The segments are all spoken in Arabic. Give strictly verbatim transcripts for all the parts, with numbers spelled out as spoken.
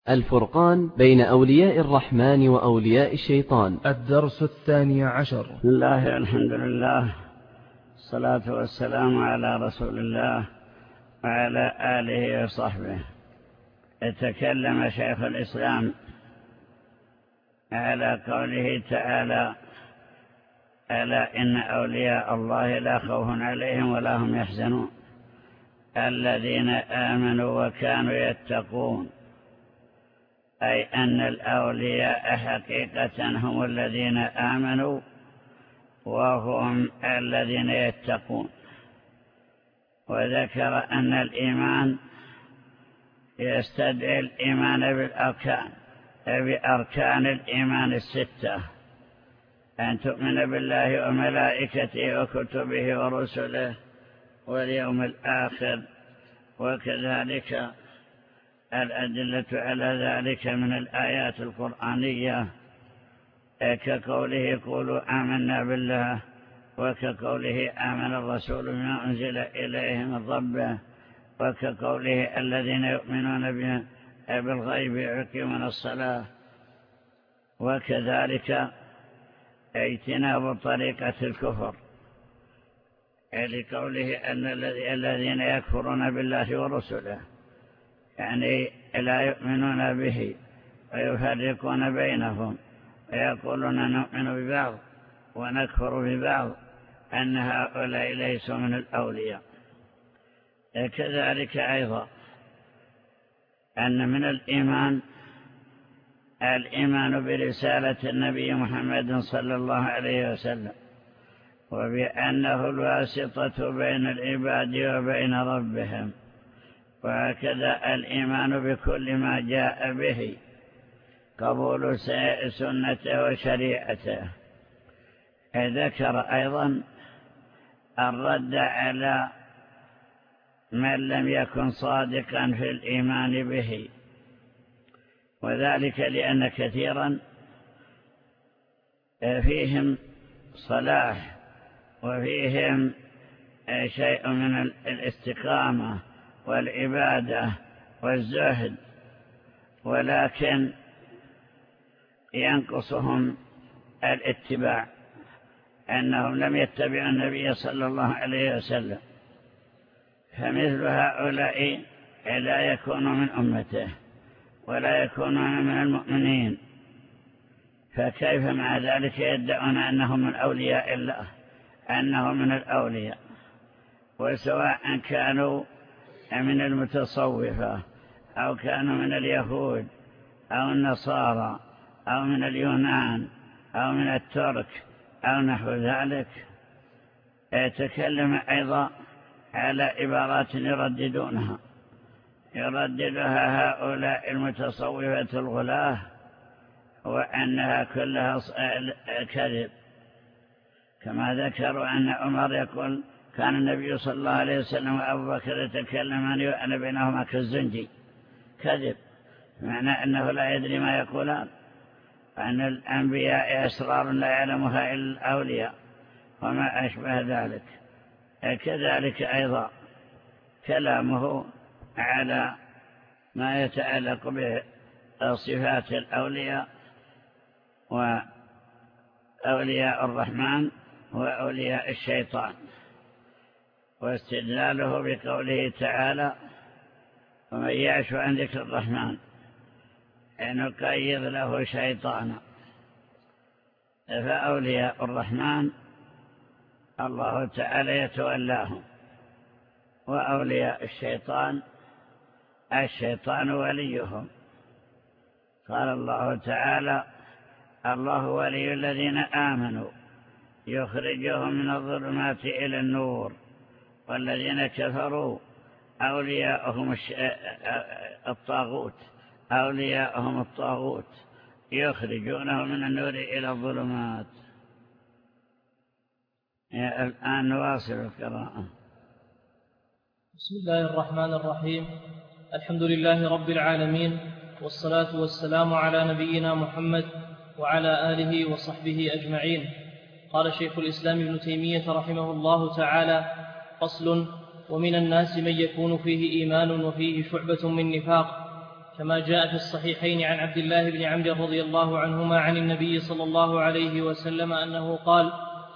الفرقان بين أولياء الرحمن وأولياء الشيطان. الدرس الثاني عشر. بسم الله الحمد لله، الصلاة والسلام على رسول الله وعلى آله وصحبه. تكلم شيخ الإسلام على قوله تعالى: ألا إن أولياء الله لا خوف عليهم ولا هم يحزنون الذين آمنوا وكانوا يتقون. أي أن الأولياء حقيقة هم الذين آمنوا وهم الذين يتقون. وذكر أن الإيمان يستدعي الإيمان بالأركان بأركان الإيمان الستة: أن تؤمن بالله وملائكته وكتبه ورسله واليوم الآخر، وكذلك الأدلة على ذلك من الآيات القرآنية كقوله: قولوا آمنا بالله، وكقوله: آمن الرسول بما أنزل إليه من ربه، وكقوله: الذين يؤمنون بالغيب يقيمون الصلاة. وكذلك اجتناب طريقة الكفر لقوله أن الذين يكفرون بالله ورسله، يعني لا يؤمنون به ويفرقون بينهم ويقولون نؤمن ببعض ونكفر ببعض، أن هؤلاء ليسوا من الأولياء. كذلك أيضا أن من الإيمان الإيمان برسالة النبي محمد صلى الله عليه وسلم، وبأنه الواسطة بين العباد وبين ربهم. وهكذا الإيمان بكل ما جاء به، قبول سنته وشريعته. ذكر أيضا الرد على من لم يكن صادقا في الإيمان به، وذلك لأن كثيرا فيهم صلاح وفيهم شيء من الاستقامة والعبادة والزهد، ولكن ينقصهم الاتباع، أنهم لم يتبعوا النبي صلى الله عليه وسلم. فمثل هؤلاء لا يكونوا من أمته ولا يكونون من المؤمنين، فكيف مع ذلك يدعون أنهم من أولياء الله، أنهم من الأولياء؟ وسواء كانوا من المتصوفة أو كانوا من اليهود أو النصارى أو من اليونان أو من الترك أو نحو ذلك. يتكلم أيضا على عبارات يرددونها يرددها هؤلاء المتصوفة الغلاة، وأنها كلها كذب. كما ذكروا أن عمر يقول: كان النبي صلى الله عليه وسلم وأبو بكر يتكلمان وأنا بينهما كالزنجي. كذب، معنى أنه لا يدري ما يقولان، وأن الأنبياء أسرار لا يعلمها إلا الأولياء وما أشبه ذلك. كذلك أيضا كلامه على ما يتعلق بصفات الأولياء وأولياء الرحمن وأولياء الشيطان، واستدلاله بقوله تعالى: ومن يعش عن ذكر الرحمن نقيض له شيطانا. فأولياء الرحمن الله تعالى يتولاهم، وأولياء الشيطان الشيطان وليهم. قال الله تعالى: الله ولي الذين آمنوا يخرجهم من الظلمات إلى النور، والذين كفروا أولياءهم الطاغوت أولياءهم الطاغوت يخرجونهم من النور إلى الظلمات. الآن نواصل القراءة. بسم الله الرحمن الرحيم. الحمد لله رب العالمين، والصلاة والسلام على نبينا محمد وعلى آله وصحبه أجمعين. قال شيخ الإسلام ابن تيمية رحمه الله تعالى: فصل: ومن الناس من يكون فيه إيمان وفيه شعبة من نفاق، كما جاء في الصحيحين عن عبد الله بن عمرو رضي الله عنهما عن النبي صلى الله عليه وسلم أنه قال: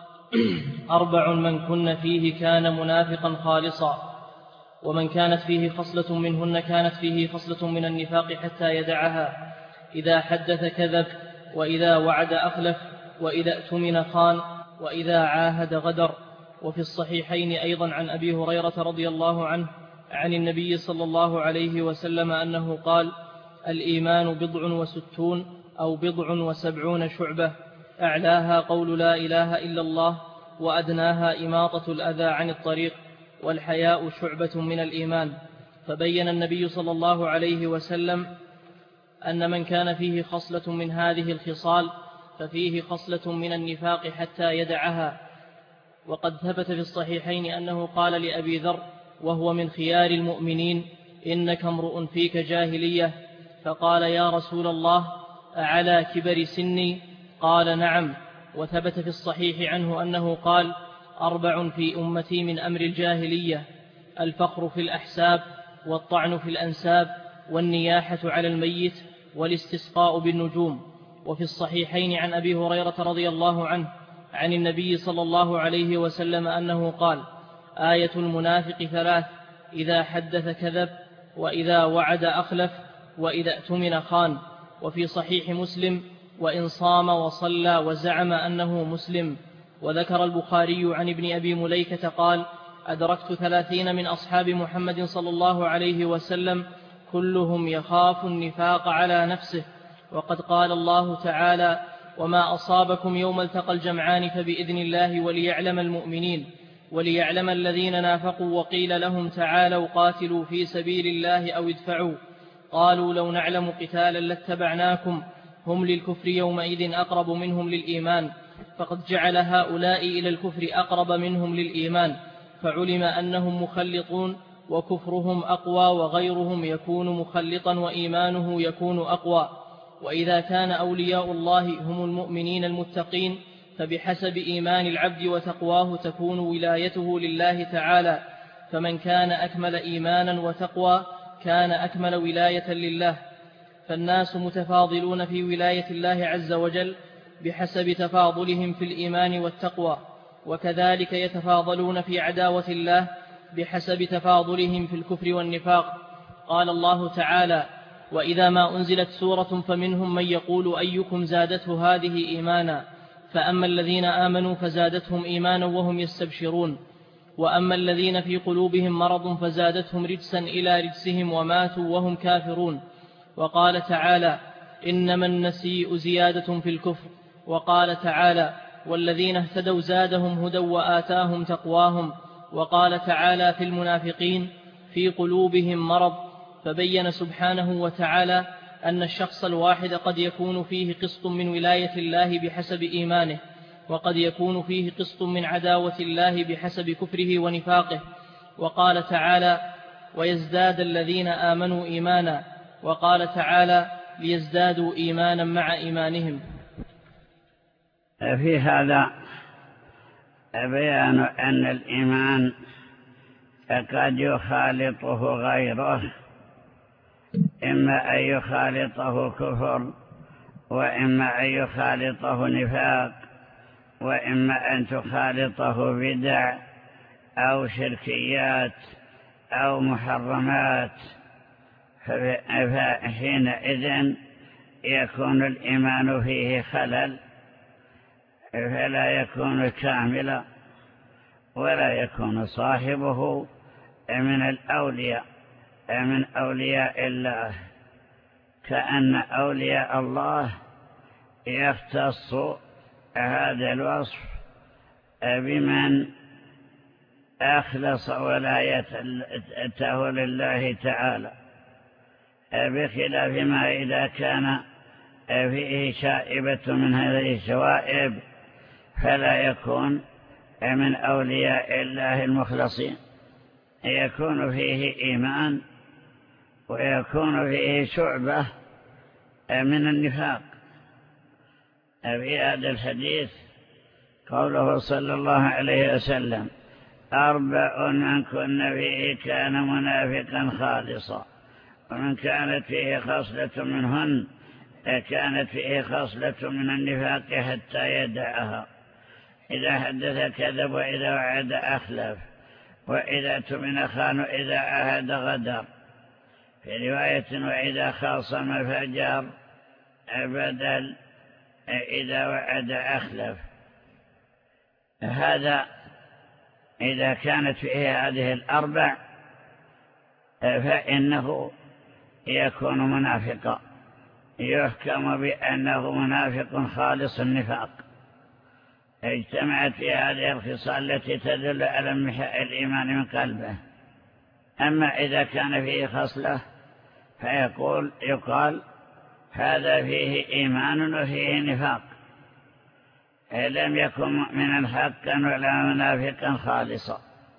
أربع من كن فيه كان منافقا خالصا، ومن كانت فيه خصلة منهن كانت فيه خصلة من النفاق حتى يدعها: إذا حدث كذب، وإذا وعد أخلف، وإذا اؤتمن خان، وإذا عاهد غدر. وفي الصحيحين أيضا عن أبي هريرة رضي الله عنه عن النبي صلى الله عليه وسلم أنه قال: الإيمان بضع وستون أو بضع وسبعون شعبة، أعلاها قول لا إله إلا الله، وأدناها إماطة الأذى عن الطريق، والحياء شعبة من الإيمان. فبين النبي صلى الله عليه وسلم أن من كان فيه خصلة من هذه الخصال ففيه خصلة من النفاق حتى يدعها. وقد ثبت في الصحيحين أنه قال لأبي ذر وهو من خيار المؤمنين: إنك امرؤ فيك جاهلية. فقال: يا رسول الله، أعلى كبر سني؟ قال: نعم. وثبت في الصحيح عنه أنه قال: أربع في أمتي من أمر الجاهلية: الفخر في الأحساب، والطعن في الأنساب، والنياحة على الميت، والاستسقاء بالنجوم. وفي الصحيحين عن أبي هريرة رضي الله عنه عن النبي صلى الله عليه وسلم أنه قال: آية المنافق ثلاث: إذا حدث كذب، وإذا وعد أخلف، وإذا اؤتمن خان. وفي صحيح مسلم: وإن صام وصلى وزعم أنه مسلم. وذكر البخاري عن ابن أبي مليكة قال: أدركت ثلاثين من أصحاب محمد صلى الله عليه وسلم كلهم يخاف النفاق على نفسه. وقد قال الله تعالى: وما أصابكم يوم التقى الجمعان فبإذن الله وليعلم المؤمنين وليعلم الذين نافقوا. وقيل لهم: تعالوا قاتلوا في سبيل الله أو ادفعوا. قالوا: لو نعلم قتالا لاتبعناكم. هم للكفر يومئذ أقرب منهم للإيمان، فقد جعل هؤلاء إلى الكفر أقرب منهم للإيمان، فعلم أنهم مخلطون، وكفرهم أقوى وغيرهم يكون مخلطا وإيمانه يكون أقوى. وإذا كان أولياء الله هم المؤمنين المتقين فبحسب إيمان العبد وتقواه تكون ولايته لله تعالى، فمن كان أكمل إيمانا وتقوى كان أكمل ولاية لله. فالناس متفاضلون في ولاية الله عز وجل بحسب تفاضلهم في الإيمان والتقوى، وكذلك يتفاضلون في عداوة الله بحسب تفاضلهم في الكفر والنفاق. قال الله تعالى: وإذا ما أنزلت سورة فمنهم من يقول أيكم زادته هذه إيمانا، فأما الذين آمنوا فزادتهم إيمانا وهم يستبشرون، وأما الذين في قلوبهم مرض فزادتهم رجسا إلى رجسهم وماتوا وهم كافرون. وقال تعالى: إنما النسيء زيادة في الكفر. وقال تعالى: والذين اهتدوا زادهم هدى وآتاهم تقواهم. وقال تعالى في المنافقين: في قلوبهم مرض. فبين سبحانه وتعالى أن الشخص الواحد قد يكون فيه قسط من ولاية الله بحسب إيمانه، وقد يكون فيه قسط من عداوة الله بحسب كفره ونفاقه. وقال تعالى: ويزداد الذين آمنوا إيمانا. وقال تعالى: ليزدادوا إيمانا مع إيمانهم. في هذا بيان أن الإيمان قد يخالطه غيره، إما أن يخالطه كفر، وإما أن يخالطه نفاق، وإما أن تخالطه بدع أو شركيات أو محرمات. فحينئذ يكون الإيمان فيه خلل، فلا يكون كاملا، ولا يكون صاحبه من الأولياء من أولياء الله، كأن أولياء الله يختص هذا الوصف بمن أخلص ولايته لله تعالى، بخلاف ما إذا كان فيه شائبة من هذه الشوائب فلا يكون من أولياء الله المخلصين، يكون فيه إيمان ويكون فيه شعبة من النفاق. في هذا الحديث قوله صلى الله عليه وسلم: أربع من كن فيه كان منافقا خالصا. ومن كانت فيه خصلة منهن كانت فيه خصلة من النفاق حتى يدعها. إذا حدث كذب، وإذا وعد أخلف، وإذا تمن خان، إذا عهد غدر. في رواية وإذا خاصم فجر، بدل إذا وعد أخلف. هذا إذا كانت فيه هذه الأربع فإنه يكون منافقا، يحكم بأنه منافق خالص النفاق، اجتمعت في هذه الخصال التي تدل على انمحاء الإيمان من قلبه. أما إذا كان فيه خصلة فيقول يقال هذا فيه إيمان وفيه نفاق، لم يكن مؤمنا حقا ولا منافقا خالصا،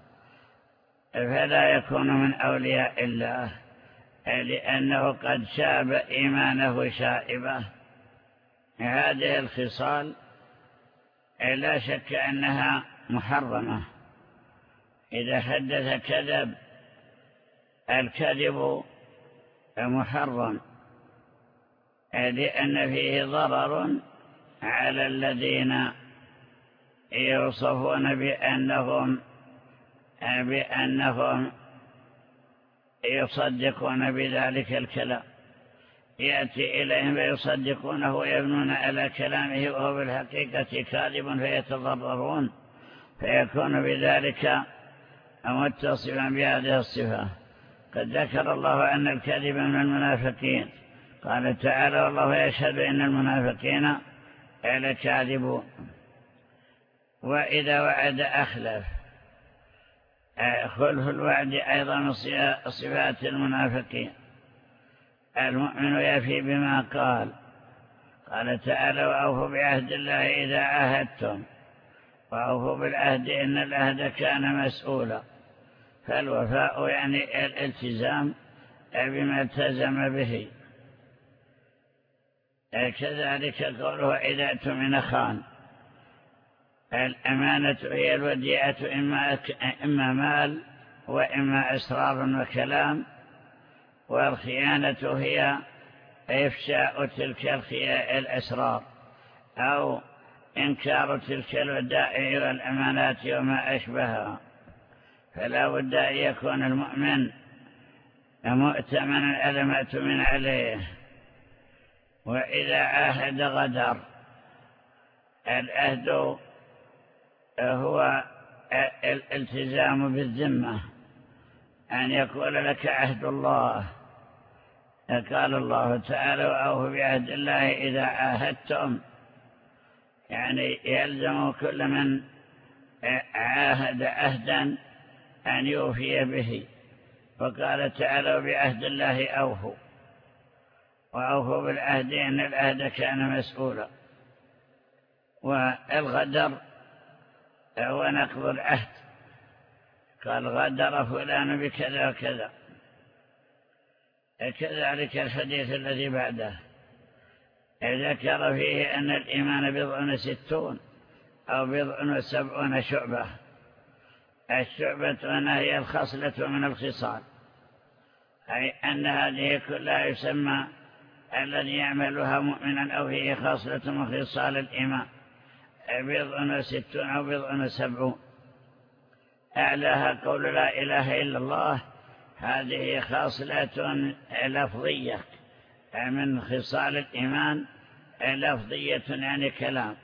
فلا يكون من أولياء الله، لأنه قد شاب إيمانه شائبة. هذه الخصال لا شك أنها محرمة. إذا حدث كذب، الكذب محرم لأن فيه ضرر على الذين يوصفون بأنهم بأنهم يصدقون بذلك الكلام، يأتي إليهم فيصدقونه ويبنون على كلامه وهو بالحقيقة كاذب فيتضررون، فيكون بذلك متصفا بهذه الصفة. قد ذكر الله أن الكذب من المنافقين، قال تعالى والله يشهد إن المنافقين لكاذبون. وإذا وعد أخلف، خلف الوعد أيضا من صفات المنافقين. المؤمن يفي بما قال، قال تعالى وأوفوا بعهد الله إذا عاهدتم، وأوفوا بالعهد إن العهد كان مسؤولا. فالوفاء يعني الالتزام بما التزم به. كذلك قوله إذا اؤتمن خان. الأمانة هي الوديعة، إما, إما مال وإما أسرار وكلام، والخيانة هي إفشاء تلك الأسرار أو إنكار تلك الودائع والأمانات وما أشبهها. فلا بد أن يكون المؤمن مؤتمنا على ما اؤتمن عليه. وإذا عاهد غدر. العهد هو الالتزام بالذمة، أن يقول لك عهد الله. قال الله تعالى وأوفوا بعهد الله إذا عاهدتم، يعني يلزم كل من عاهد عهدا أن يوفي به. وقال تعالى وبعهد الله أوفوا، وأوفوا بالعهد إن العهد كان مسؤولا. والغدر هو نقض العهد، قال غدر فلان بكذا وكذا. كذلك الحديث الذي بعده ذكر فيه أن الإيمان بضع وستون أو بضع وسبعون شعبة. الشعبة هنا هي الخصلة من الخصال، أي أن هذه كلها يسمى الذي يعملها مؤمنا أو فيه خصلة من خصال الإيمان، بضع وستون أو بضع وسبعون. أعلاها قول لا إله إلا الله، هذه خاصلة لفظية من خصال الإيمان، لفظية يعني كلام.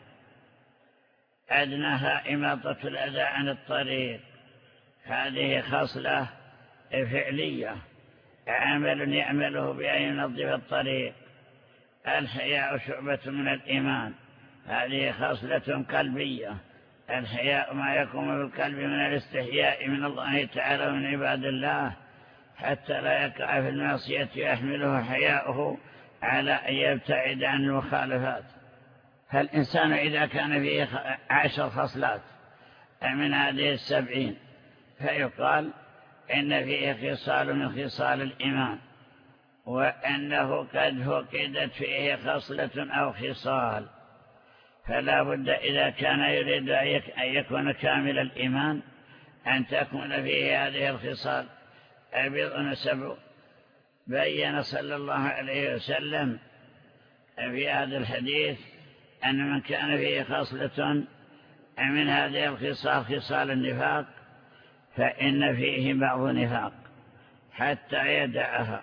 أدناها إماطة الأذى عن الطريق، هذه خاصلة فعلية، عمل يعمله بأن ينظف الطريق. الحياء شعبة من الإيمان، هذه خاصلة قلبية. الحياء ما يقوم بالقلب من الاستحياء من الله تعالى ومن عباد الله، حتى لا يقع في المعصية يحمله حياؤه على أن يبتعد عن المخالفات. فالإنسان إذا كان فيه عشر خصلات من هذه السبعين فيقال إن فيه خصال من خصال الإيمان، وأنه قد فقدت فيه خصلة أو خصال. فلا بد إذا كان يريد أن يكون كامل الإيمان أن تكون فيه هذه الخصال بضع وسبعون. بين صلى الله عليه وسلم في هذا الحديث أن من كان فيه خصلة من هذه الخصال خصال النفاق فإن فيه بعض نفاق حتى يدعها.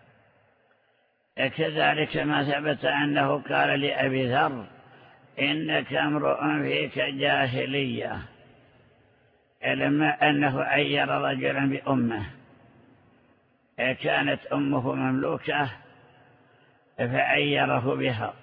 كذلك ما ثبت أنه قال لأبي ذر إنك امرؤ فيك جاهلية، لما أنه عير رجلا بأمه، كانت أمه مملوكة فعيره بها،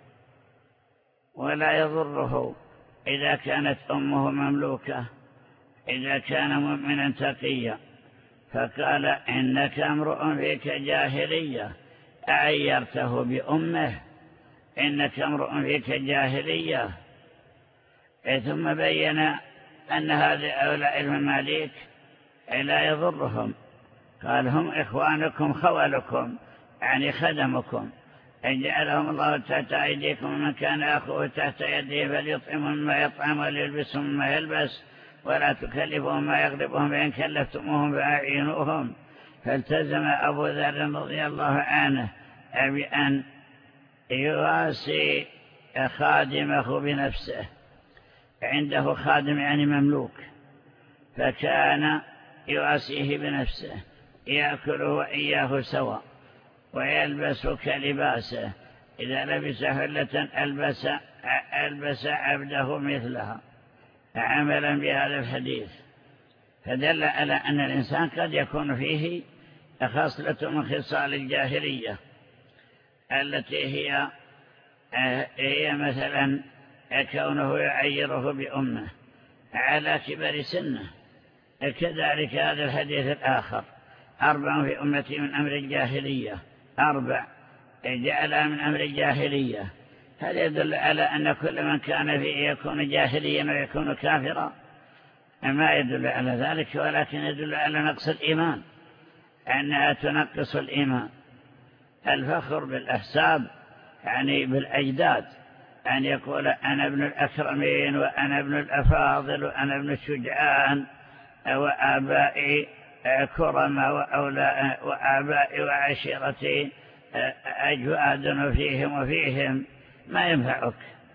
ولا يضره إذا كانت أمه مملوكة إذا كان مؤمنا تقيا، فقال إنك امرؤ فيك جاهلية، أعيرته بأمه، إنك امرؤ فيك جاهلية. ثم بين أن هؤلاء المماليك لا يضرهم، قال هم إخوانكم خولكم، يعني خدمكم، إن جعلهم الله تحت أيديكم، ومن كان أخوه تحت يده فليطعم مما يطعم وليلبس مما يلبس ولا تكلفهم ما يغلبهم، فإن كلفتموهم فأعينوهم. فالتزم أبو ذر رضي الله عنه بأن يواسي خادمه بنفسه، عنده خادم يعني مملوك، فكان يواسيه بنفسه، يأكل وإياه سواء ويلبس كلباسه، إذا لبس حلة ألبس, ألبس عبده مثلها، عملا بهذا الحديث. فدل على أن الإنسان قد يكون فيه خصلة من خصال الجاهلية التي هي هي مثلا كونه يعيره بأمه على كبر سنه. كذلك هذا الحديث الآخر أربع في أمتي من أمر الجاهلية، أربع جعلها من أمر الجاهلية. هل يدل على أن كل من كان فيه يكون جاهليا ويكون كافرا؟ ما يدل على ذلك، ولكن يدل على نقص الإيمان، أنها تنقص الإيمان. الفخر بالأحساب يعني بالأجداد، أن يقول أنا ابن الأكرمين وأنا ابن الأفاضل وأنا ابن الشجعان وآبائي كرما وآبائي وعشيرتي أجواد فيهم وفيهم، ما ينفعك،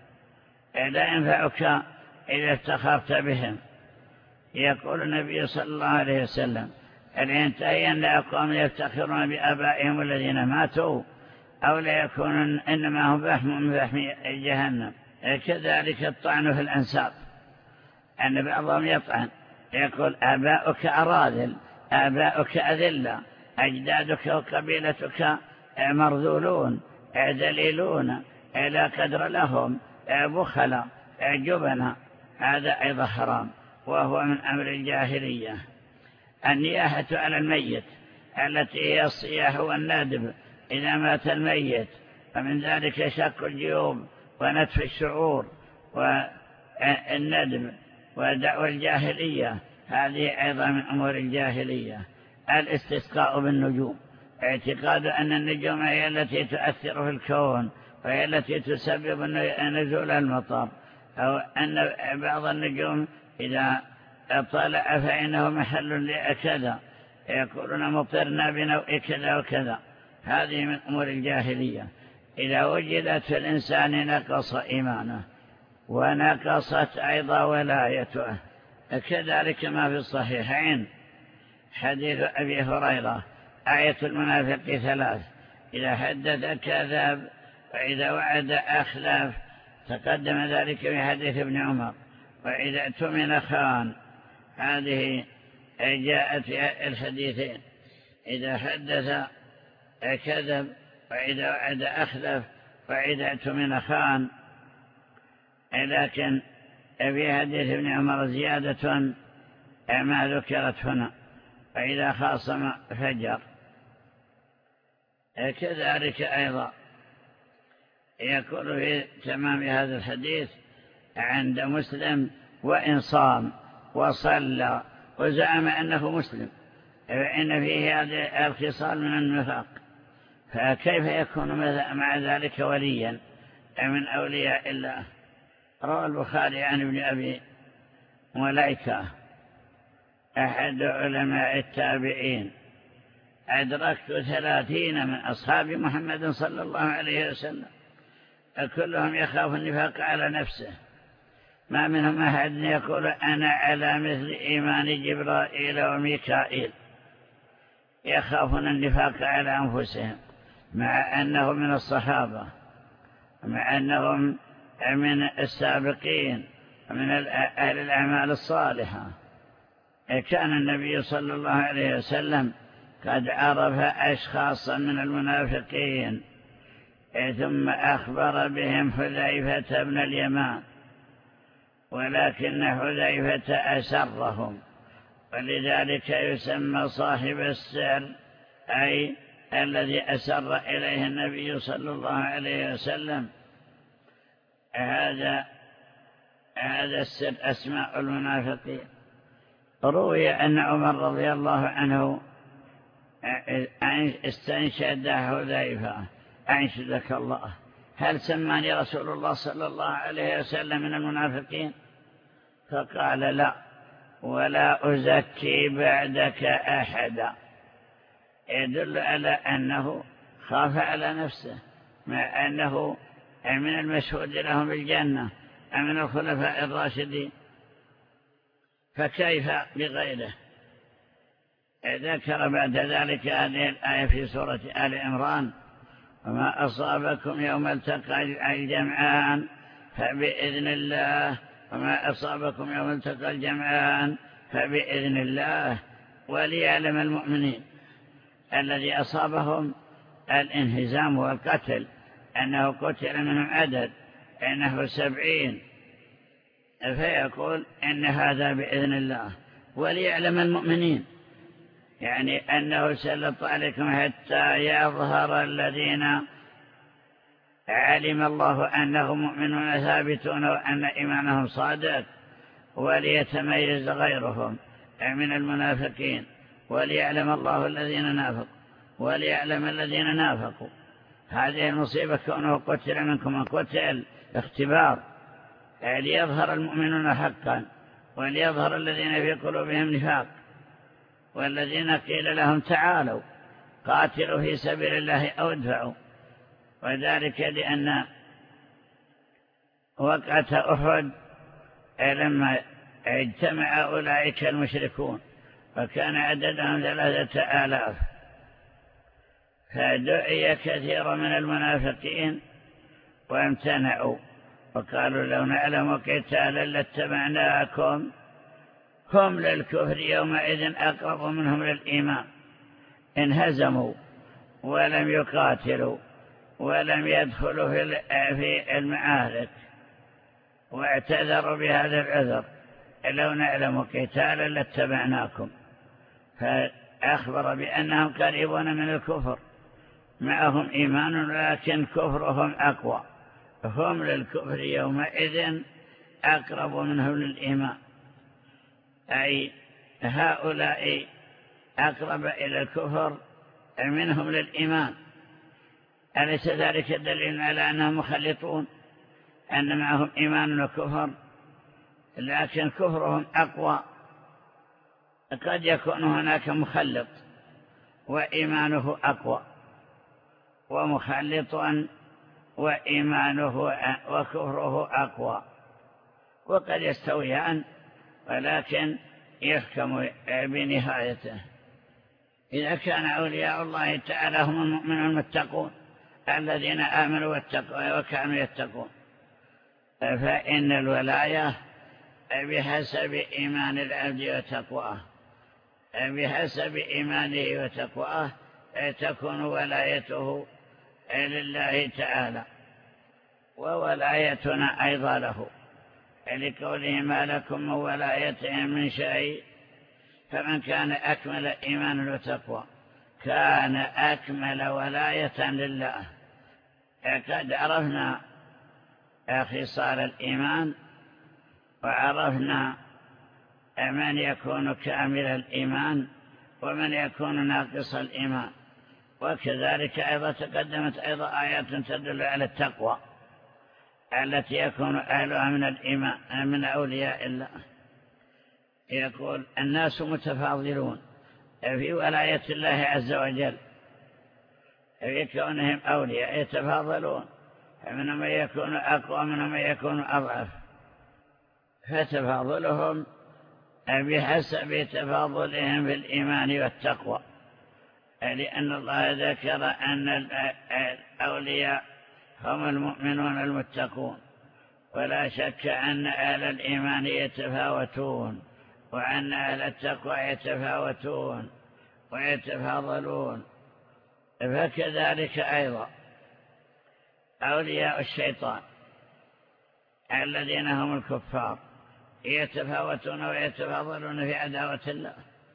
لا ينفعك إذا افتخرت بهم. يقول النبي صلى الله عليه وسلم أن ينتهين أقوام يفتخرون بآبائهم الذين ماتوا أو لا يكونون إنما هم فحم من فحم جهنم. كذلك الطعن في الأنساب، أن بعضهم يطعن يقول آباؤك أراذل، آباؤك أذلة، أجدادك وقبيلتك مرذولون دليلون لا قدر لهم، بخلا جبنا. هذا أيضا حرام، وهو من أمر الجاهلية. النياحة على الميت التي هي الصياح والندب إذا مات الميت، ومن ذلك شق الجيوب ونتف الشعور والندب ودعوى الجاهلية، هذه أيضا من أمور الجاهلية. الاستسقاء بالنجوم، اعتقاد أن النجوم هي التي تؤثر في الكون وهي التي تسبب نزول المطر، أو أن بعض النجوم إذا طلع فإنه محل لكذا، يقولون مطرنا بنوء كذا وكذا. هذه من أمور الجاهلية. إذا وجدت في الإنسان نقص إيمانه ونقصت أيضا ولايته. كذلك ما في الصحيحين حديث أبي هريرة آية المنافق ثلاث: إذا حدث كذب وإذا وعد أخلف. تقدم ذلك في حديث ابن عمر: وإذا اؤتمن خان. هذه جاءت في الحديثين: إذا حدث كذب وإذا وعد أخلف وإذا اؤتمن خان. لكن في حديث ابن عمر زيادة ما ذكرت هنا: وإذا خاصم فجر. كذلك أيضا يقول في تمام هذا الحديث عند مسلم: وإن صام وصلى وزعم أنه مسلم فإن فيه هذه الخصال من النفاق، فكيف يكون مع ذلك وليا من أولياء الله؟ روى البخاري عن ابن أبي مليكة أحد علماء التابعين أدركت ثلاثين من أصحاب محمد صلى الله عليه وسلم كلهم يخاف النفاق على نفسه، ما منهم أحد يقول أنا على مثل إيمان جبرائيل وميكائيل، يخافون النفاق على أنفسهم مع أنهم من الصحابة، مع أنهم من السابقين ومن أهل الأعمال الصالحة. كان النبي صلى الله عليه وسلم قد عرف أشخاصا من المنافقين ثم أخبر بهم حذيفة بن اليمان، ولكن حذيفة أسرهم، ولذلك يسمى صاحب السر، أي الذي أسر إليه النبي صلى الله عليه وسلم. هذا هذا السر أسماء المنافقين. روي أن عمر رضي الله عنه استنشد حذيفة: أنشدك الله، هل سماني رسول الله صلى الله عليه وسلم من المنافقين؟ فقال: لا، ولا أزكي بعدك أحدا. يدل على أنه خاف على نفسه، مع أنه من المشهود لهم بالجنة من الخلفاء الراشدين، فكيف بغيره؟ ذكر بعد ذلك هذه الآية في سورة آل عمران: وما أصابكم يوم التقى الجمعان فبإذن الله، وما أصابكم يوم التقى الجمعان فبإذن الله، وليعلم المؤمنين الذي أصابهم الانهزام والقتل أنه قتل منهم عدد أنه سبعين، فيقول إن هذا بإذن الله. وليعلم المؤمنين يعني أنه سلط عليكم حتى يظهر الذين علم الله أنهم مؤمنون ثابتون وأن إيمانهم صادق، وليتميز غيرهم من المنافقين، وليعلم الله الذين نافقوا وليعلم الذين نافقوا. هذه المصيبة كونه قتل منكم من قتل اختبار، ليظهر المؤمنون حقا وليظهر الذين في قلوبهم نفاق، والذين قيل لهم تعالوا قاتلوا في سبيل الله أو ادفعوا. وذلك لأن وقعة أحد لما اجتمع أولئك المشركون وكان عددهم ثلاثة آلاف، فدعي كثير من المنافقين وامتنعوا وقالوا: لو نعلم قتالا لاتبعناكم. هم للكفر يومئذ أقرب منهم للإيمان، انهزموا ولم يقاتلوا ولم يدخلوا في المعارك واعتذروا بهذا العذر: لو نعلم قتالا لاتبعناكم. فأخبر بأنهم قريبون من الكفر، معهم إيمان لكن كفرهم أقوى، هم للكفر يومئذ أقرب منهم للإيمان، أي هؤلاء أقرب إلى الكفر منهم للإيمان. أليس ذلك دليل على أنهم مخلطون، أن معهم إيمان وكفر، لكن كفرهم أقوى؟ قد يكون هناك مخلط وإيمانه أقوى، ومخلط وإيمانه وكفره أقوى، وقد يستويان، ولكن يحكم بنهايته. إذا كان أولياء الله تعالى هم المؤمنون المتقون الذين آمنوا واتقوا وكانوا يتقون، فإن الولاية بحسب إيمان العبد وتقواه، بحسب إيمانه وتقواه تكون ولايته لله تعالى، وولايتنا أيضا له، لقوله: ما لكم من ولايتهم من شيء. فمن كان أكمل إيمانا وتقوى كان أكمل ولاية لله. قد عرفنا خصال الإيمان، وعرفنا من يكون كامل الإيمان ومن يكون ناقص الإيمان، وكذلك أيضا تقدمت أيضا آيات تدل على التقوى التي يكون أهلها من الإيمان من أولياء الله. يقول: الناس متفاضلون في ولاية الله عز وجل، في كونهم أولياء يتفاضلون، فمنهم من يكون أقوى منهم من يكون أضعف، فتفاضلهم بحسب تفاضلهم في الإيمان والتقوى، لأن الله ذكر أن الأولياء هم المؤمنون المتقون، ولا شك أن أهل الإيمان يتفاوتون، وأن أهل التقوى يتفاوتون ويتفاضلون. فكذلك أيضا أولياء الشيطان الذين هم الكفار يتفاوتون ويتفاضلون في عداوة الله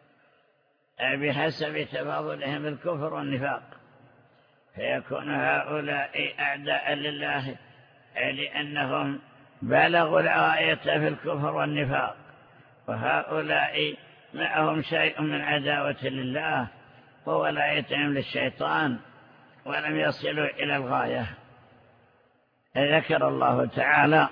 بحسب تفاضلهم بالكفر والنفاق، فيكون هؤلاء أعداء لله لأنهم بلغوا الغاية في الكفر والنفاق، وهؤلاء معهم شيء من عداوة لله وولايتهم للشيطان ولم يصلوا إلى الغاية. ذكر الله تعالى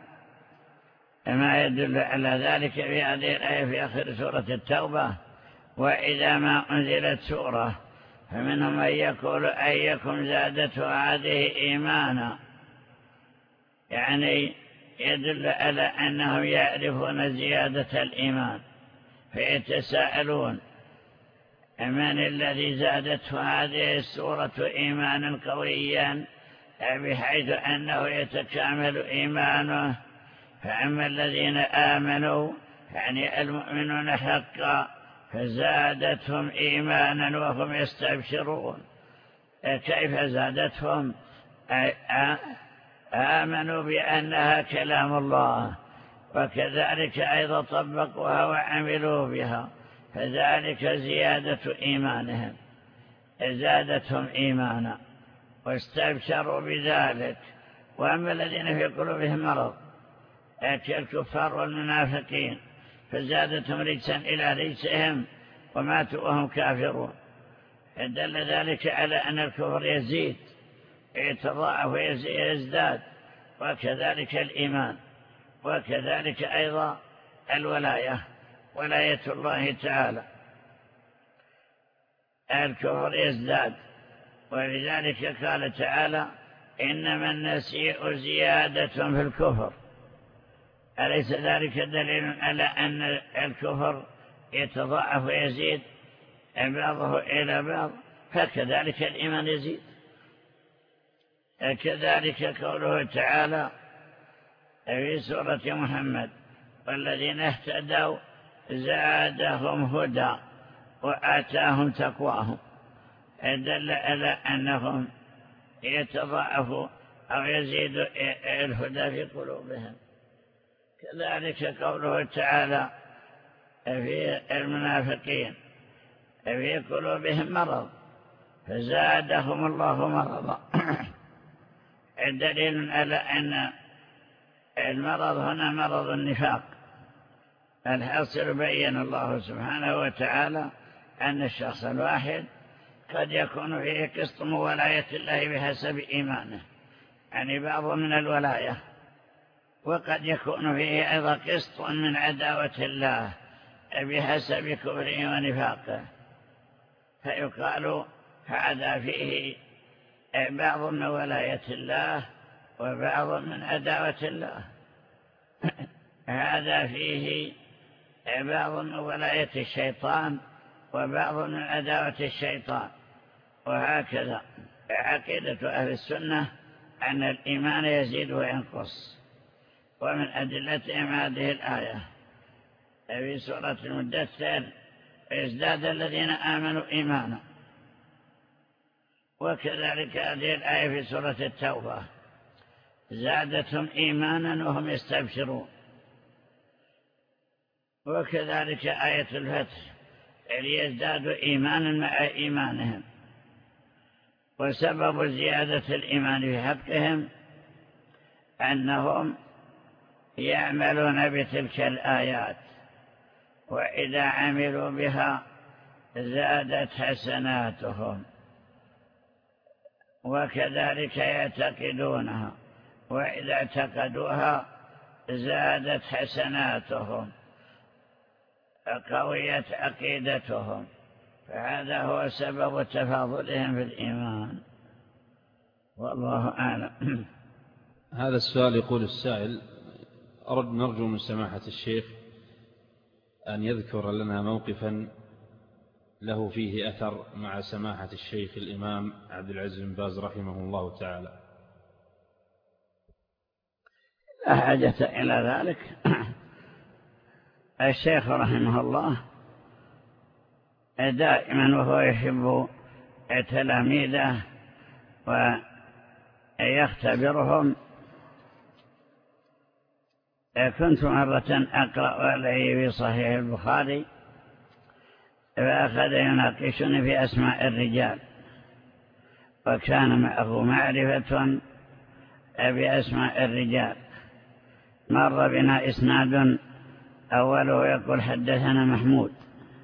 ما يدل على ذلك في هذه الآية في آخر سورة التوبة: وإذا ما أنزلت سورة فمنهم من يقول أيكم زادته هذه إيمانا، يعني يدل على أنهم يعرفون زيادة الإيمان، فيتساءلون من الذي زادته هذه السورة إيمانا قويا بحيث أنه يتكامل إيمانه. فأما الذين آمنوا يعني المؤمنون حقا فزادتهم إيمانا وهم يستبشرون. كيف زادتهم؟ آمنوا بأنها كلام الله، وكذلك أيضا طبقوها وعملوا بها، فذلك زيادة إيمانهم، زادتهم إيمانا واستبشروا بذلك. وأما الذين في قلوبهم مرض كالكفار والمنافقين فزادتهم رجسا إلى رجسهم وماتوا وهم كافرون. دل ذلك على أن الكفر يزيد يتضاعف ويزداد، وكذلك الإيمان، وكذلك أيضا الولاية، ولاية الله تعالى. الكفر يزداد، ولذلك قال تعالى: إنما النسيء زيادة في الكفر. أليس ذلك دليل على أن الكفر يتضاعف ويزيد بعضه إلى بعض؟ فكذلك الإيمان يزيد. كذلك قوله تعالى في سورة محمد: والذين اهتدوا زادهم هدى وآتاهم تقواهم. دل على أنهم يتضاعف أو يزيد الهدى في قلوبهم. كذلك قوله تعالى في المنافقين: في قلوبهم مرض فزادهم الله مرضا. دليل على أن المرض هنا مرض النفاق. الحاصل بين الله سبحانه وتعالى أن الشخص الواحد قد يكون فيه قسط من ولاية الله بحسب إيمانه، يعني بعض من الولاية، وقد يكون فيه أيضا قسط من عداوة الله بحسب كفره ونفاقه، فيقال هذا فيه بعض من ولاية الله وبعض من عداوة الله، هذا فيه بعض من ولاية الشيطان وبعض من عداوة الشيطان. وهكذا عقيدة أهل السنة أن الإيمان يزيد وينقص. ومن أدلتهم هذه الآية في سورة المدثر: ازداد الذين آمنوا إيمانا. وكذلك هذه الآية في سورة التوبة: زادتهم إيمانا وهم يستبشرون. وكذلك آية الفتح: ليزدادوا إيمانا مع إيمانهم. وسبب زيادة الإيمان في حقهم أنهم يعملون بتلك الآيات، وإذا عملوا بها زادت حسناتهم، وكذلك يعتقدونها، وإذا اعتقدوها زادت حسناتهم، قويت عقيدتهم، فهذا هو سبب تفاضلهم في الإيمان، والله أعلم. هذا السؤال يقول السائل: أرد نرجو من سماحة الشيخ أن يذكر لنا موقفا له فيه أثر مع سماحة الشيخ الإمام عبد العزيز بن باز رحمه الله تعالى. لا حاجة إلى ذلك. الشيخ رحمه الله دائما وهو يحب تلاميذه ويختبرهم. كنت مرة أقرأ عليه في صحيح البخاري فأخذ يناقشني في أسماء الرجال، وكان معه معرفة بأسماء الرجال. مر بنا إسناد أوله يقول: حدثنا محمود.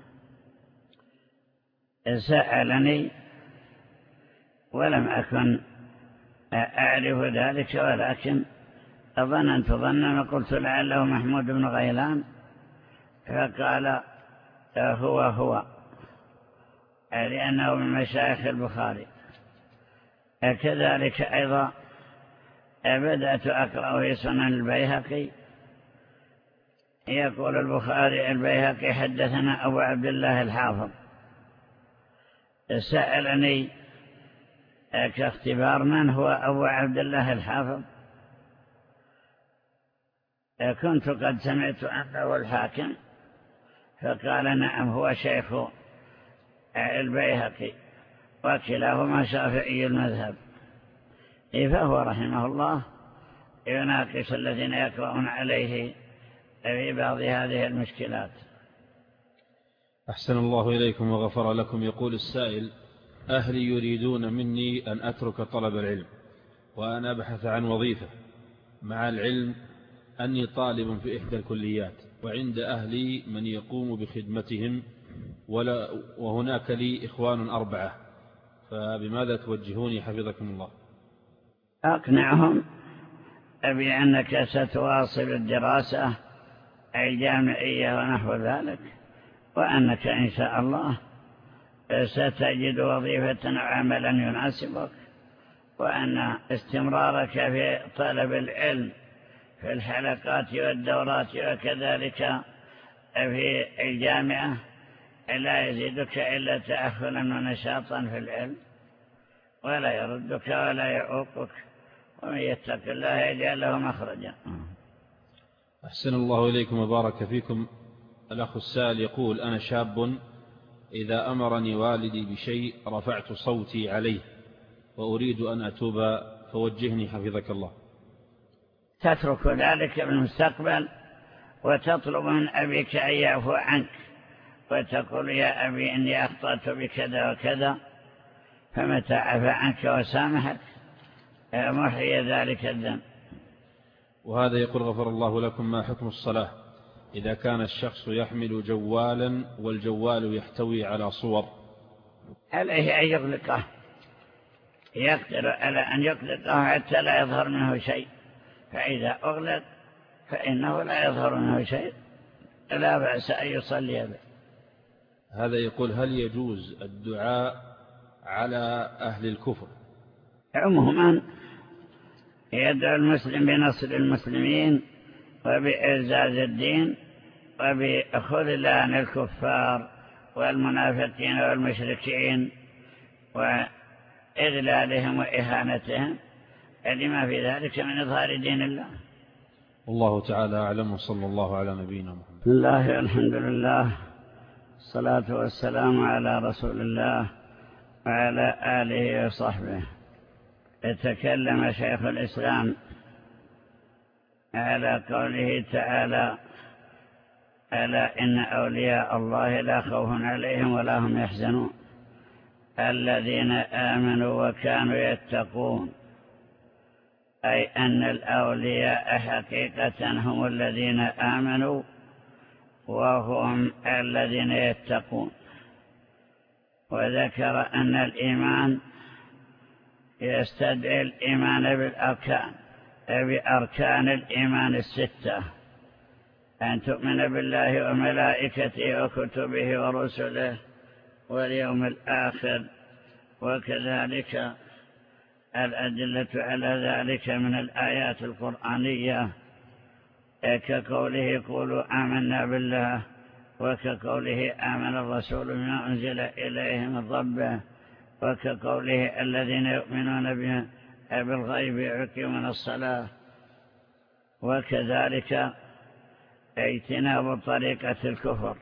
سألني ولم أكن أعرف ذلك، ولكن ظننت ظنا وقلت لعله محمود بن غيلان، فقال: هو هو، لأنه من مشايخ البخاري. كذلك أيضا بدأت أقرأ في سنن البيهقي، يقول البخاري البيهقي: حدثنا أبو عبد الله الحافظ. سألني كاختبار: من هو أبو عبد الله الحافظ؟ كنت قد سمعت أنه الحاكم، فقال: نعم، هو شيخ البيهقي، وكلاهما شافعي المذهب. فهو رحمه الله يناقش الذين يقرؤون عليه في بعض هذه المشكلات. أحسن الله إليكم وغفر لكم. يقول السائل: أهلي يريدون مني أن أترك طلب العلم وأن أبحث عن وظيفة، مع العلم أني طالب في إحدى الكليات، وعند أهلي من يقوم بخدمتهم، ولا وهناك لي إخوان أربعة، فبماذا توجهوني حفظكم الله؟ أقنعهم بأنك ستواصل الدراسة الجامعية ونحو ذلك، وأنك إن شاء الله ستجد وظيفة أو عملا يناسبك، وأن استمرارك في طلب العلم في الحلقات والدورات وكذلك في الجامعة لا يزيدك إلا تأهلا ونشاطا في العلم، ولا يردك ولا يعوقك، ومن يتق الله يجعل له مخرجا. أحسن الله إليكم وبارك فيكم. الأخ السائل يقول: أنا شاب، إذا أمرني والدي بشيء رفعت صوتي عليه وأريد أن أتوب، فوجهني حفظك الله. تترك ذلك بالمستقبل وتطلب من أبيك أن يعفو عنك، وتقول: يا أبي إني أخطأت بكذا وكذا، فمتى عفى عنك وسامحك محي ذلك الذنب. وهذا يقول: غفر الله لكم، ما حكم الصلاة إذا كان الشخص يحمل جوالا والجوال يحتوي على صور؟ عليه أن يغلقه، يقدر على أن يغلقه حتى لا يظهر منه شيء، فإذا أغلق فإنه لا يظهر منه شيء، لا بأس أن يصلي به. هذا يقول: هل يجوز الدعاء على أهل الكفر؟ عموما يدعو المسلم بنصر المسلمين وبإعزاز الدين وبخذلان الكفار والمنافقين والمشركين وإذلالهم وإهانتهم، لما في ذلك من إظهار دين الله. والله تعالى أعلم، وصلى الله على نبينا محمد. بسم الله الحمد لله، الصلاة والسلام على رسول الله وعلى آله وصحبه. يتكلم شيخ الإسلام على قوله تعالى: ألا إن أولياء الله لا خوف عليهم ولا هم يحزنون الذين آمنوا وكانوا يتقون، أي أن الأولياء حقيقة هم الذين آمنوا وهم الذين يتقون. وذكر أن الإيمان يستدعي الإيمان بالأركان، بأركان الإيمان الستة: أن تؤمن بالله وملائكته وكتبه ورسله واليوم الآخر، وكذلك الأدلة على ذلك من الآيات القرآنية كقوله قولوا آمنا بالله، وكقوله آمن الرسول بما أنزل إليه من ربه، وكقوله الذين يؤمنون بالغيب يقيمون الصلاة، وكذلك اجتناب طريقة الكفر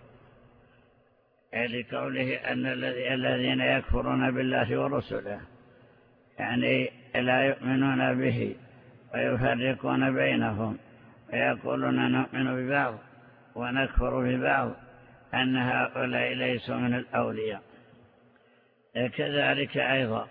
لقوله أن الذين يكفرون بالله ورسله، يعني لا يؤمنون به ويفرقون بينهم ويقولون نؤمن ببعض ونكفر ببعض، أن هؤلاء ليسوا من الأولياء. كذلك أيضا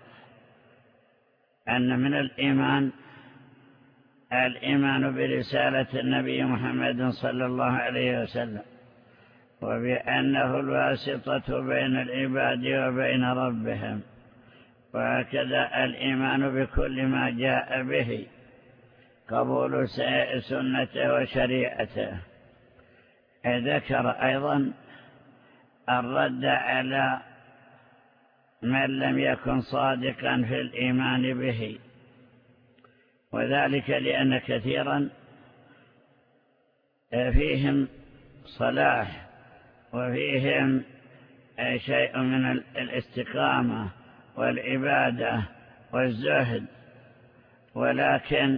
أن من الإيمان الإيمان برسالة النبي محمد صلى الله عليه وسلم، وبأنه الواسطة بين العباد وبين ربهم، وهكذا الإيمان بكل ما جاء به، قبول سنته وشريعته. ذكر أيضا الرد على من لم يكن صادقا في الإيمان به، وذلك لأن كثيرا فيهم صلاح وفيهم شيء من الاستقامة والعبادة والزهد، ولكن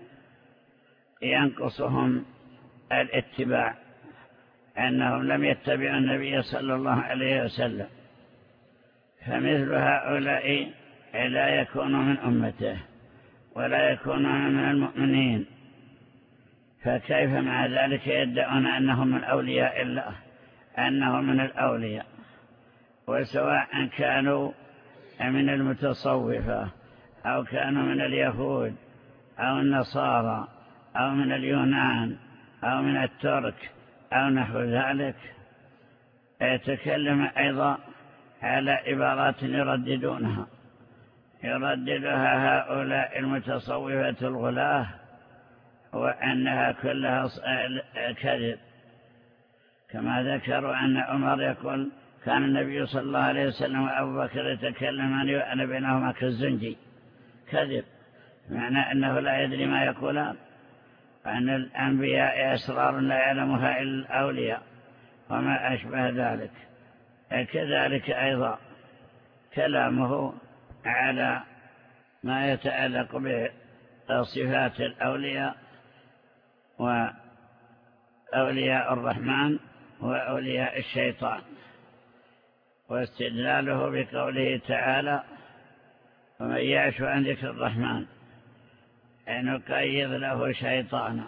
ينقصهم الاتباع، أنهم لم يتبعوا النبي صلى الله عليه وسلم، فمثل هؤلاء لا يكونوا من أمته ولا يكونون من المؤمنين، فكيف مع ذلك يدعون أنهم من أولياء الله، أنهم من الأولياء، وسواء كانوا من المتصوفة أو كانوا من اليهود أو النصارى أو من اليونان أو من الترك أو نحو ذلك. يتكلم أيضا على عبارات يرددونها يرددها هؤلاء المتصوفة الغلاة، وأنها كلها كذب، كما ذكروا أن عمر يقول كان النبي صلى الله عليه وسلم وأبو بكر يتكلمان وأنا بينهما كالزنجي، كذب، معنى أنه لا يدري ما يقولان، وأن الأنبياء أسرار لا يعلمها إلا الأولياء وما أشبه ذلك. كذلك أيضا كلامه على ما يتعلق بصفات الأولياء وأولياء الرحمن وأولياء الشيطان، واستدلاله بقوله تعالى ومن يعش عن ذكر الرحمن نقيض له شيطانا.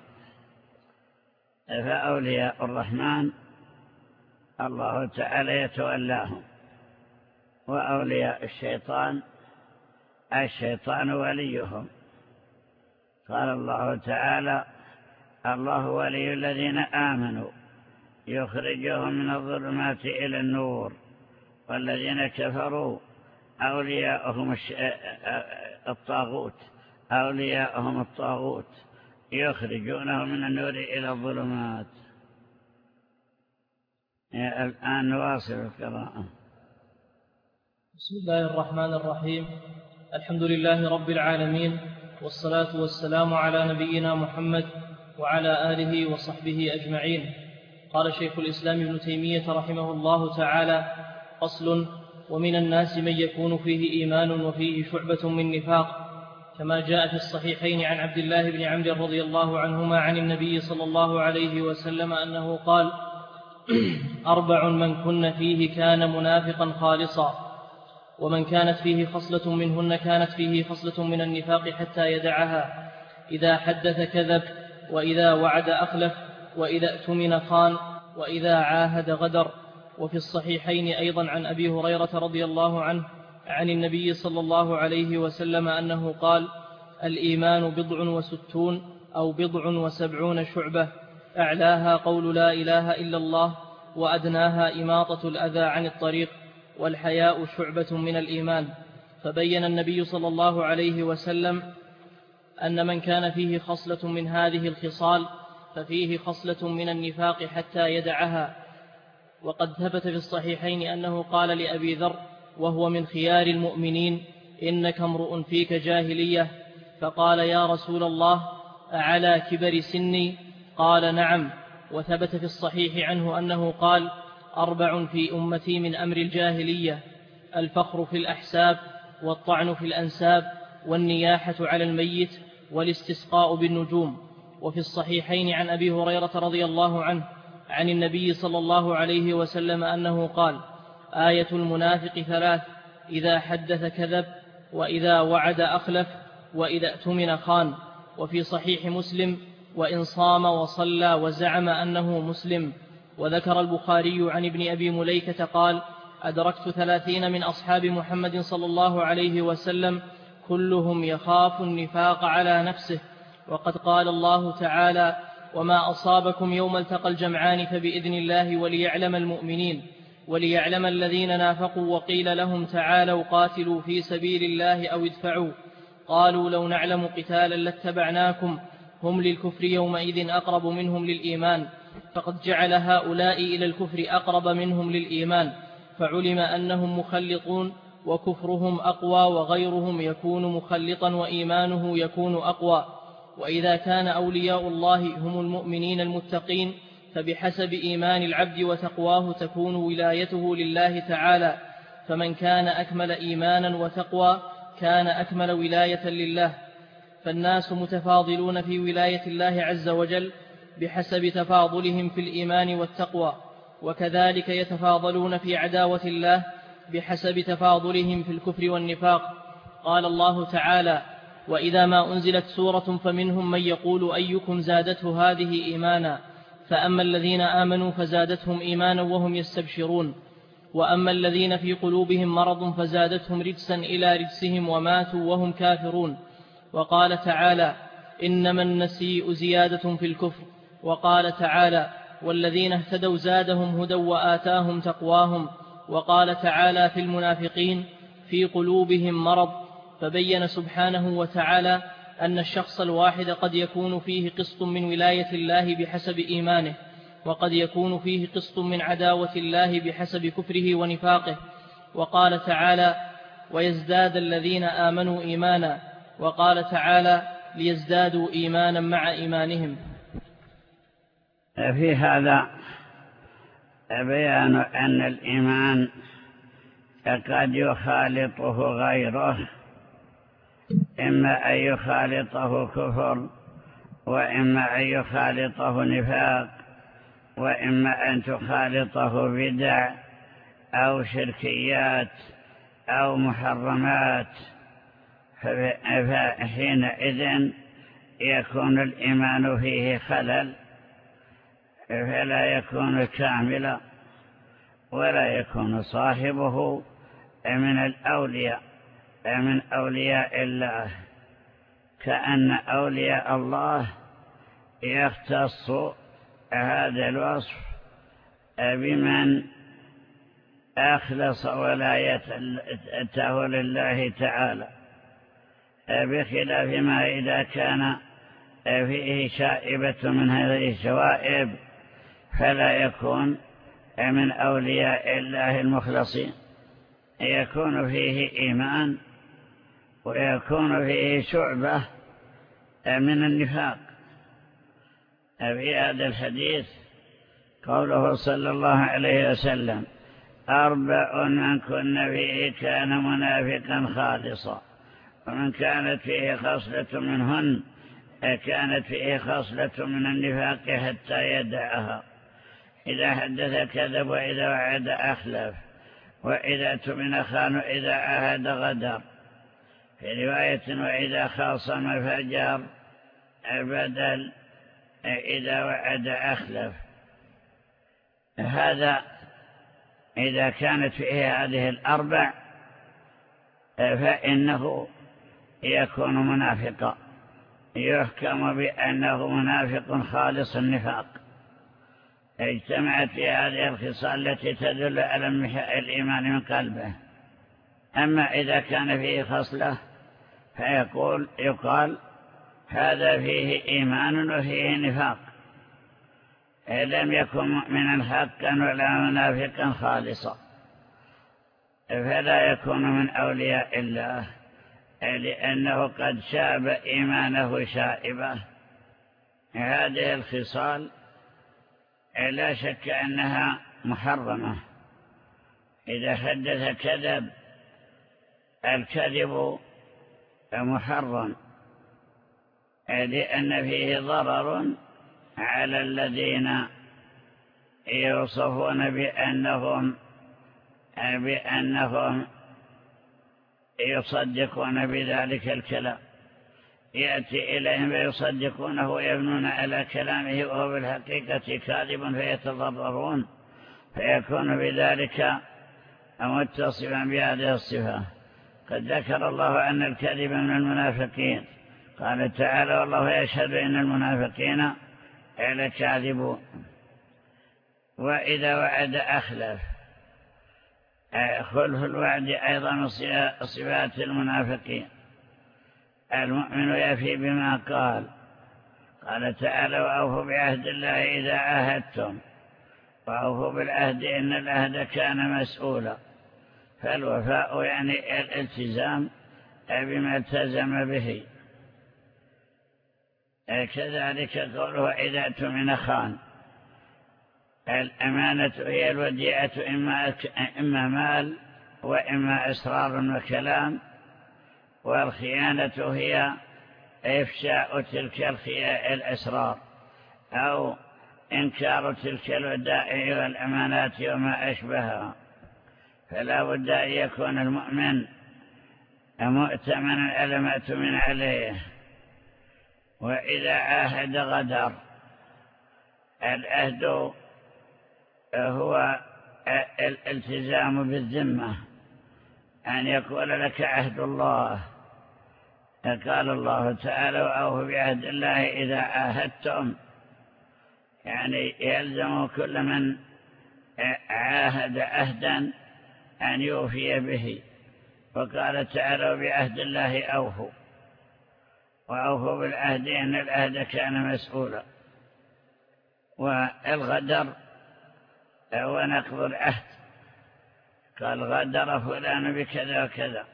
فأولياء الرحمن الله تعالى يتولاهم، وأولياء الشيطان الشيطان وليهم. قال الله تعالى الله ولي الذين آمنوا يخرجهم من الظلمات إلى النور، والذين كفروا أولياءهم الطاغوت أولياءهم الطاغوت يخرجونهم من النور إلى الظلمات. الآن نواصل القراءة. بسم الله الرحمن الرحيم. الحمد لله رب العالمين، والصلاة والسلام على نبينا محمد وعلى آله وصحبه أجمعين. قال شيخ الإسلام ابن تيمية رحمه الله تعالى: فصل: ومن الناس من يكون فيه إيمان وفيه شعبة من نفاق، كما جاء في الصحيحين عن عبد الله بن عمرو رضي الله عنهما عن النبي صلى الله عليه وسلم أنه قال: أربع من كن فيه كان منافقا خالصا، ومن كانت فيه خصلة منهن كانت فيه خصلة من النفاق حتى يدعها: إذا حدث كذب، وإذا وعد أخلف، وإذا اؤتمن خان، وإذا عاهد غدر. وفي الصحيحين أيضا عن أبي هريرة رضي الله عنه عن النبي صلى الله عليه وسلم أنه قال: الإيمان بضع وستون أو بضع وسبعون شعبة، أعلاها قول لا إله إلا الله، وأدناها إماطة الأذى عن الطريق، والحياء شعبة من الإيمان. فبين النبي صلى الله عليه وسلم أن من كان فيه خصلة من هذه الخصال ففيه خصلة من النفاق حتى يدعها، وقد ثبت في الصحيحين أنه قال لأبي ذر وهو من خيار المؤمنين: إنك امرؤ فيك جاهلية. فقال: يا رسول الله، أعلى كبر سني؟ قال: نعم. وثبت في الصحيح عنه أنه قال: أربع في أمتي من أمر الجاهلية: الفخر في الأحساب، والطعن في الأنساب، والنياحة على الميت، والاستسقاء بالنجوم. وفي الصحيحين عن أبي هريرة رضي الله عنه عن النبي صلى الله عليه وسلم أنه قال: آية المنافق ثلاث: إذا حدث كذب، وإذا وعد أخلف، وإذا اؤتمن خان. وفي صحيح مسلم: وإن صام وصلى وزعم أنه مسلم. وذكر البخاري عن ابن أبي مليكة قال: أدركت ثلاثين من أصحاب محمد صلى الله عليه وسلم كلهم يخاف النفاق على نفسه. وقد قال الله تعالى: وما أصابكم يوم التقى الجمعان فبإذن الله وليعلم المؤمنين وليعلم الذين نافقوا. وقيل لهم: تعالوا قاتلوا في سبيل الله أو ادفعوا. قالوا: لو نعلم قتالا لاتبعناكم. هم للكفر يومئذ أقرب منهم للإيمان، فقد جعل هؤلاء إلى الكفر أقرب منهم للإيمان، فعلم أنهم مخلطون، وكفرهم أقوى وغيرهم يكون مخلطا وإيمانه يكون أقوى. وإذا كان أولياء الله هم المؤمنين المتقين، فبحسب إيمان العبد وتقواه تكون ولايته لله تعالى. فمن كان أكمل إيمانا وتقوى كان أكمل ولاية لله. فالناس متفاضلون في ولاية الله عز وجل بحسب تفاضلهم في الإيمان والتقوى، وكذلك يتفاضلون في عداوة الله بحسب تفاضلهم في الكفر والنفاق. قال الله تعالى: وإذا ما أنزلت سورة فمنهم من يقول أيكم زادته هذه إيمانا، فأما الذين آمنوا فزادتهم إيمانا وهم يستبشرون، وأما الذين في قلوبهم مرض فزادتهم رجسا إلى رجسهم وماتوا وهم كافرون. وقال تعالى: إنما النسيء زيادة في الكفر. وقال تعالى: والذين اهتدوا زادهم هدى وآتاهم تقواهم. وقال تعالى في المنافقين: في قلوبهم مرض. فبين سبحانه وتعالى أن الشخص الواحد قد يكون فيه قسط من ولاية الله بحسب إيمانه، وقد يكون فيه قسط من عداوة الله بحسب كفره ونفاقه. وقال تعالى: ويزداد الذين آمنوا إيمانا. وقال تعالى: ليزدادوا إيمانا مع إيمانهم. في هذا بيان أن الإيمان قد يخالطه غيره، إما أن يخالطه كفر، وإما أن يخالطه نفاق، وإما أن تخالطه بدع أو شركيات أو محرمات. فحينئذ يكون الإيمان فيه خلل، فلا يكون كاملا، ولا يكون صاحبه من الأولياء من أولياء الله، كأن أولياء الله يختص هذا الوصف بمن أخلص ولايته لله تعالى، بخلاف ما إذا كان فيه شائبة من هذه الشوائب فلا يكون من أولياء الله المخلصين، يكون فيه إيمان ويكون فيه شعبة من النفاق. في هذا الحديث قوله صلى الله عليه وسلم: أربع من كن فيه كان منافقا خالصا، ومن كانت فيه خصلة منهن كانت فيه خصلة من النفاق حتى يدعها: إذا حدث كذب، وإذا وعد أخلف، وإذا اؤتمن خان، وإذا عاهد غدر. في رواية: وإذا خاصم فجر، بدل إذا وعد أخلف. هذا إذا كانت فيه هذه الأربع فإنه يكون منافقا، يحكم بأنه منافق خالص النفاق، اجتمعت في هذه الخصال التي تدل على انمحاء الإيمان من قلبه. أما إذا كان فيه خصلة فيقول يقال: هذا فيه إيمان وفيه نفاق، لم يكن مؤمنا حقا ولا منافقا خالصا، فلا يكون من أولياء الله، لأنه قد شاب إيمانه شائبة. هذه الخصال لا شك أنها محرمة. إذا حدث كذب، الكذب محرم، لأن فيه ضرر على الذين يوصفون بأنهم بأنهم يصدقون بذلك الكلام، يأتي إليهم ويصدقونه ويبنون على كلامه وهو بالحقيقة كاذب فيتضررون، فيكون بذلك متصفا بهذه الصفة. قد ذكر الله أن الكذب من المنافقين، قال تعالى: والله يشهد إن المنافقين لكاذبون. وإذا وعد أخلف، خلف الوعد أيضا من صفات المنافقين. المؤمن يفي بما قال، قال تعالى: وأوفوا بعهد الله إذا عاهدتم، وأوفوا بالعهد إن العهد كان مسؤولا. فالوفاء يعني الالتزام بما التزم به. كذلك قوله: إذا اؤتمن خان. الأمانة هي الوديعة، إما, إما مال وإما إسرار وكلام، والخيانة هي إفشاء تلك الأسرار أو إنكار تلك الودائع والأمانات وما أشبهها. فلا بد أن يكون المؤمن مؤتمنا على ما اؤتمن عليه. وإذا عاهد غدر. العهد هو الالتزام بالذمة، أن يقول لك عهد الله. قال الله تعالى: وأوفوا بعهد الله إذا عاهدتم، يعني يلزم كل من عاهد عهدا أن يوفي به. وقال تعالى: وبعهد الله أوفوا، وأوفوا بالعهد إن العهد كان مسؤولا. والغدر هو نقض العهد، قال: غدر فلان بكذا وكذا.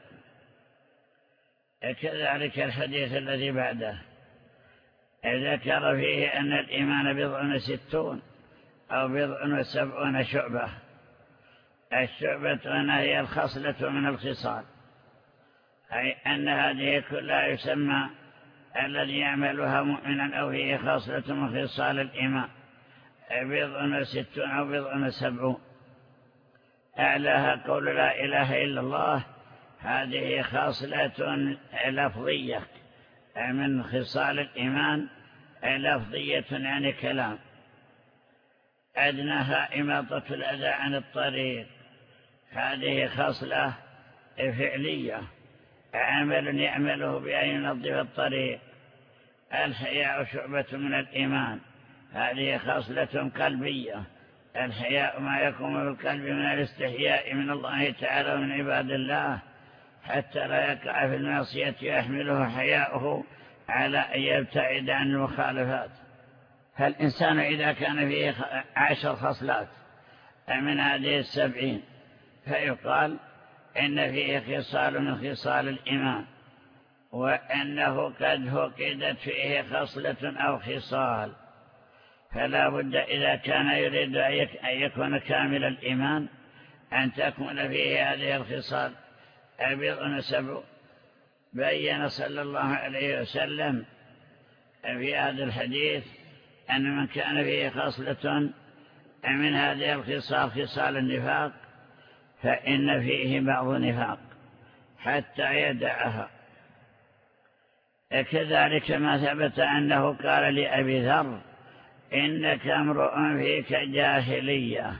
كذلك الحديث الذي بعده ذكر فيه أن الإيمان بضع وستون أو بضع وسبعون شعبة. الشعبة هنا هي الخصلة من الخصال، أي أن هذه كلها يسمى الذي يعملها مؤمنا أو هي خصلة من خصال الإيمان، بضع وستون أو بضع وسبعون. أعلاها قول لا إله إلا الله، هذه خاصلة لفظية من خصال الإيمان، لفظية يعني كلام. أدناها إماطة الأذى عن الطريق، هذه خاصلة فعلية، عمل يعمله بأن ينظف الطريق. الحياء شعبة من الإيمان، هذه خاصلة قلبية. الحياء ما يقوم بالقلب من الاستحياء من الله تعالى ومن عباد الله، حتى لا يقع في المعصية يحمله حياؤه على أن يبتعد عن المخالفات. فالإنسان إذا كان فيه عشر خصلات من هذه السبعين، فيقال إن فيه خصال من خصال الإيمان، وأنه قد فقدت فيه خصلة أو خصال. فلا بد إذا كان يريد أن يكون كامل الإيمان أن تكون فيه هذه الخصال. بضع وسبع. بين صلى الله عليه وسلم في هذا الحديث أن من كان فيه خصلة من هذه الخصال خصال النفاق فإن فيه بعض نفاق حتى يدعها. كذلك ما ثبت أنه قال لأبي ذر: إنك امرؤ فيك جاهلية،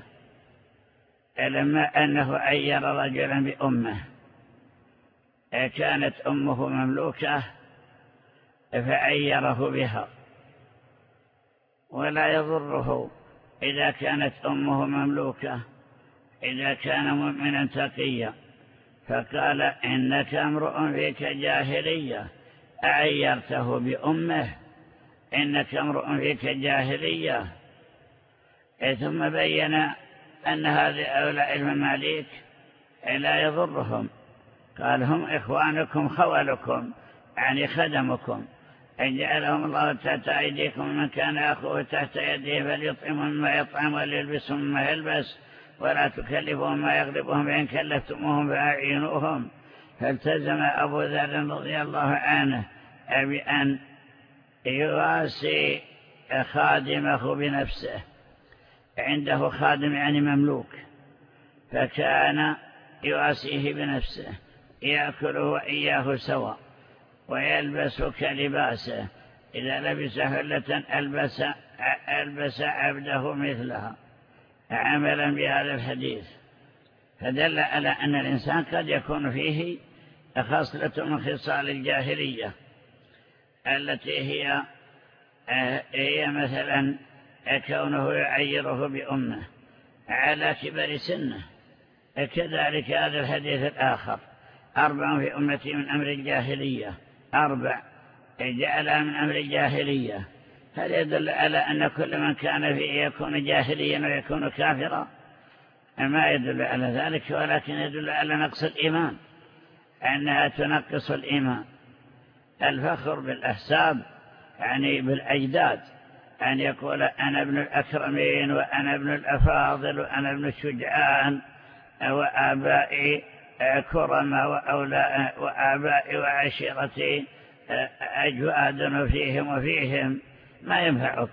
لما أنه عير رجلا بأمه، كانت أمه مملوكة فعيره بها. ولا يضره إذا كانت أمه مملوكة إذا كان مؤمنا تقيا. فقال: إنك امرؤ فيك جاهلية، أعيرته بأمه، إنك امرؤ فيك جاهلية. ثم بين أن هؤلاء المماليك لا يضرهم، قال هم إخوانكم خولكم، يعني خدمكم، إن جعلهم الله تحت أيديكم، من كان أخوه تحت يديه فليطعم مما يطعم وليلبسهم مما يلبس، ولا تكلفهم ما يغلبهم، فإن كلفتموهم فأعينوهم. فالتزم أبو ذر رضي الله عنه بأن يواسي خادمه بنفسه، عنده خادم يعني مملوك، فكان يواسيه بنفسه، يأكله وإياه سوا، ويلبس كلباسه، إذا لبس حلة ألبس, ألبس عبده مثلها، عملا بهذا الحديث. فدل على أن الإنسان قد يكون فيه خصلة من خصال الجاهلية التي هي هي مثلا كونه يعيره بأمه على كبر سنه. كذلك هذا الحديث الآخر: أربع في أمتي من أمر الجاهلية، أربع جعلها من أمر الجاهلية. هل يدل على أن كل من كان فيه يكون جاهليا ويكون كافرا؟ ما يدل على ذلك، ولكن يدل على نقص الإيمان، أنها تنقص الإيمان. الفخر بالأحساب يعني بالأجداد، أن يقول أنا ابن الأكرمين وأنا ابن الأفاضل وأنا ابن الشجعان وآبائي كرما وآبائي وعشيرتي أجواد فيهم وفيهم، ما ينفعك،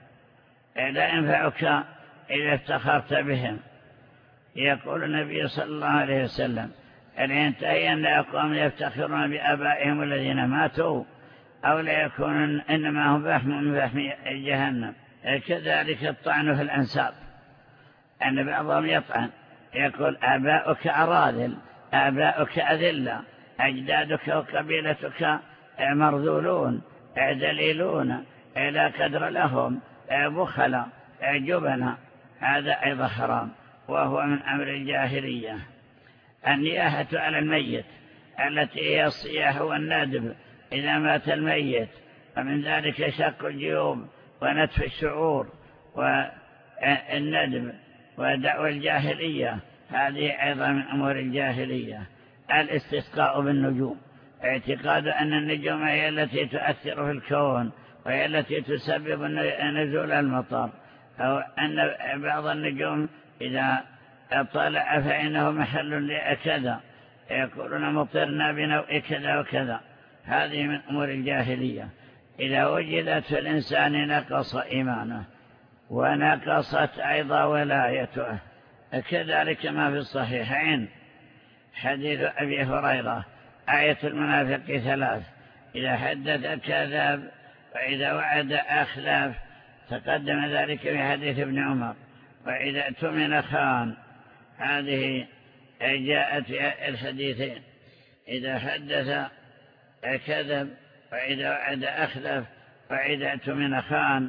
لا ينفعك إذا افتخرت بهم. يقول النبي صلى الله عليه وسلم: أن ينتهين أقوام يفتخرون بآبائهم الذين ماتوا، أو لا يكون إنما هم فحم من فحم جهنم. كذلك الطعن في الأنساب، أن بعضهم يطعن، يقول آباؤك أراذل، آباؤك أذلة، أجدادك وقبيلتك مرذولون دليلون، لا قدر لهم، بخلا جبنا. هذا أيضا حرام، وهو من أمر الجاهلية. النياحة على الميت التي هي الصياح والندب إذا مات الميت، ومن ذلك شق الجيوب ونتف الشعور والندب ودعوى الجاهلية، هذه أيضا من أمور الجاهلية. الاستسقاء بالنجوم، اعتقاد أن النجوم هي التي تؤثر في الكون وهي التي تسبب نزول المطر، أو أن بعض النجوم إذا طلع فإنه محل لكذا، يقولون مطرنا بنوء كذا وكذا. هذه من أمور الجاهلية. إذا وجدت في الإنسان نقص إيمانه ونقصت أيضا ولايته. كذلك ما في الصحيحين حديث أبي هريرة: آية المنافق ثلاث: إذا حدث كذب، وإذا وعد أخلف. تقدم ذلك في حديث ابن عمر: وإذا اؤتمن خان. هذه جاءت في الحديثين: إذا حدث كذب، وإذا وعد أخلف، وإذا اؤتمن خان.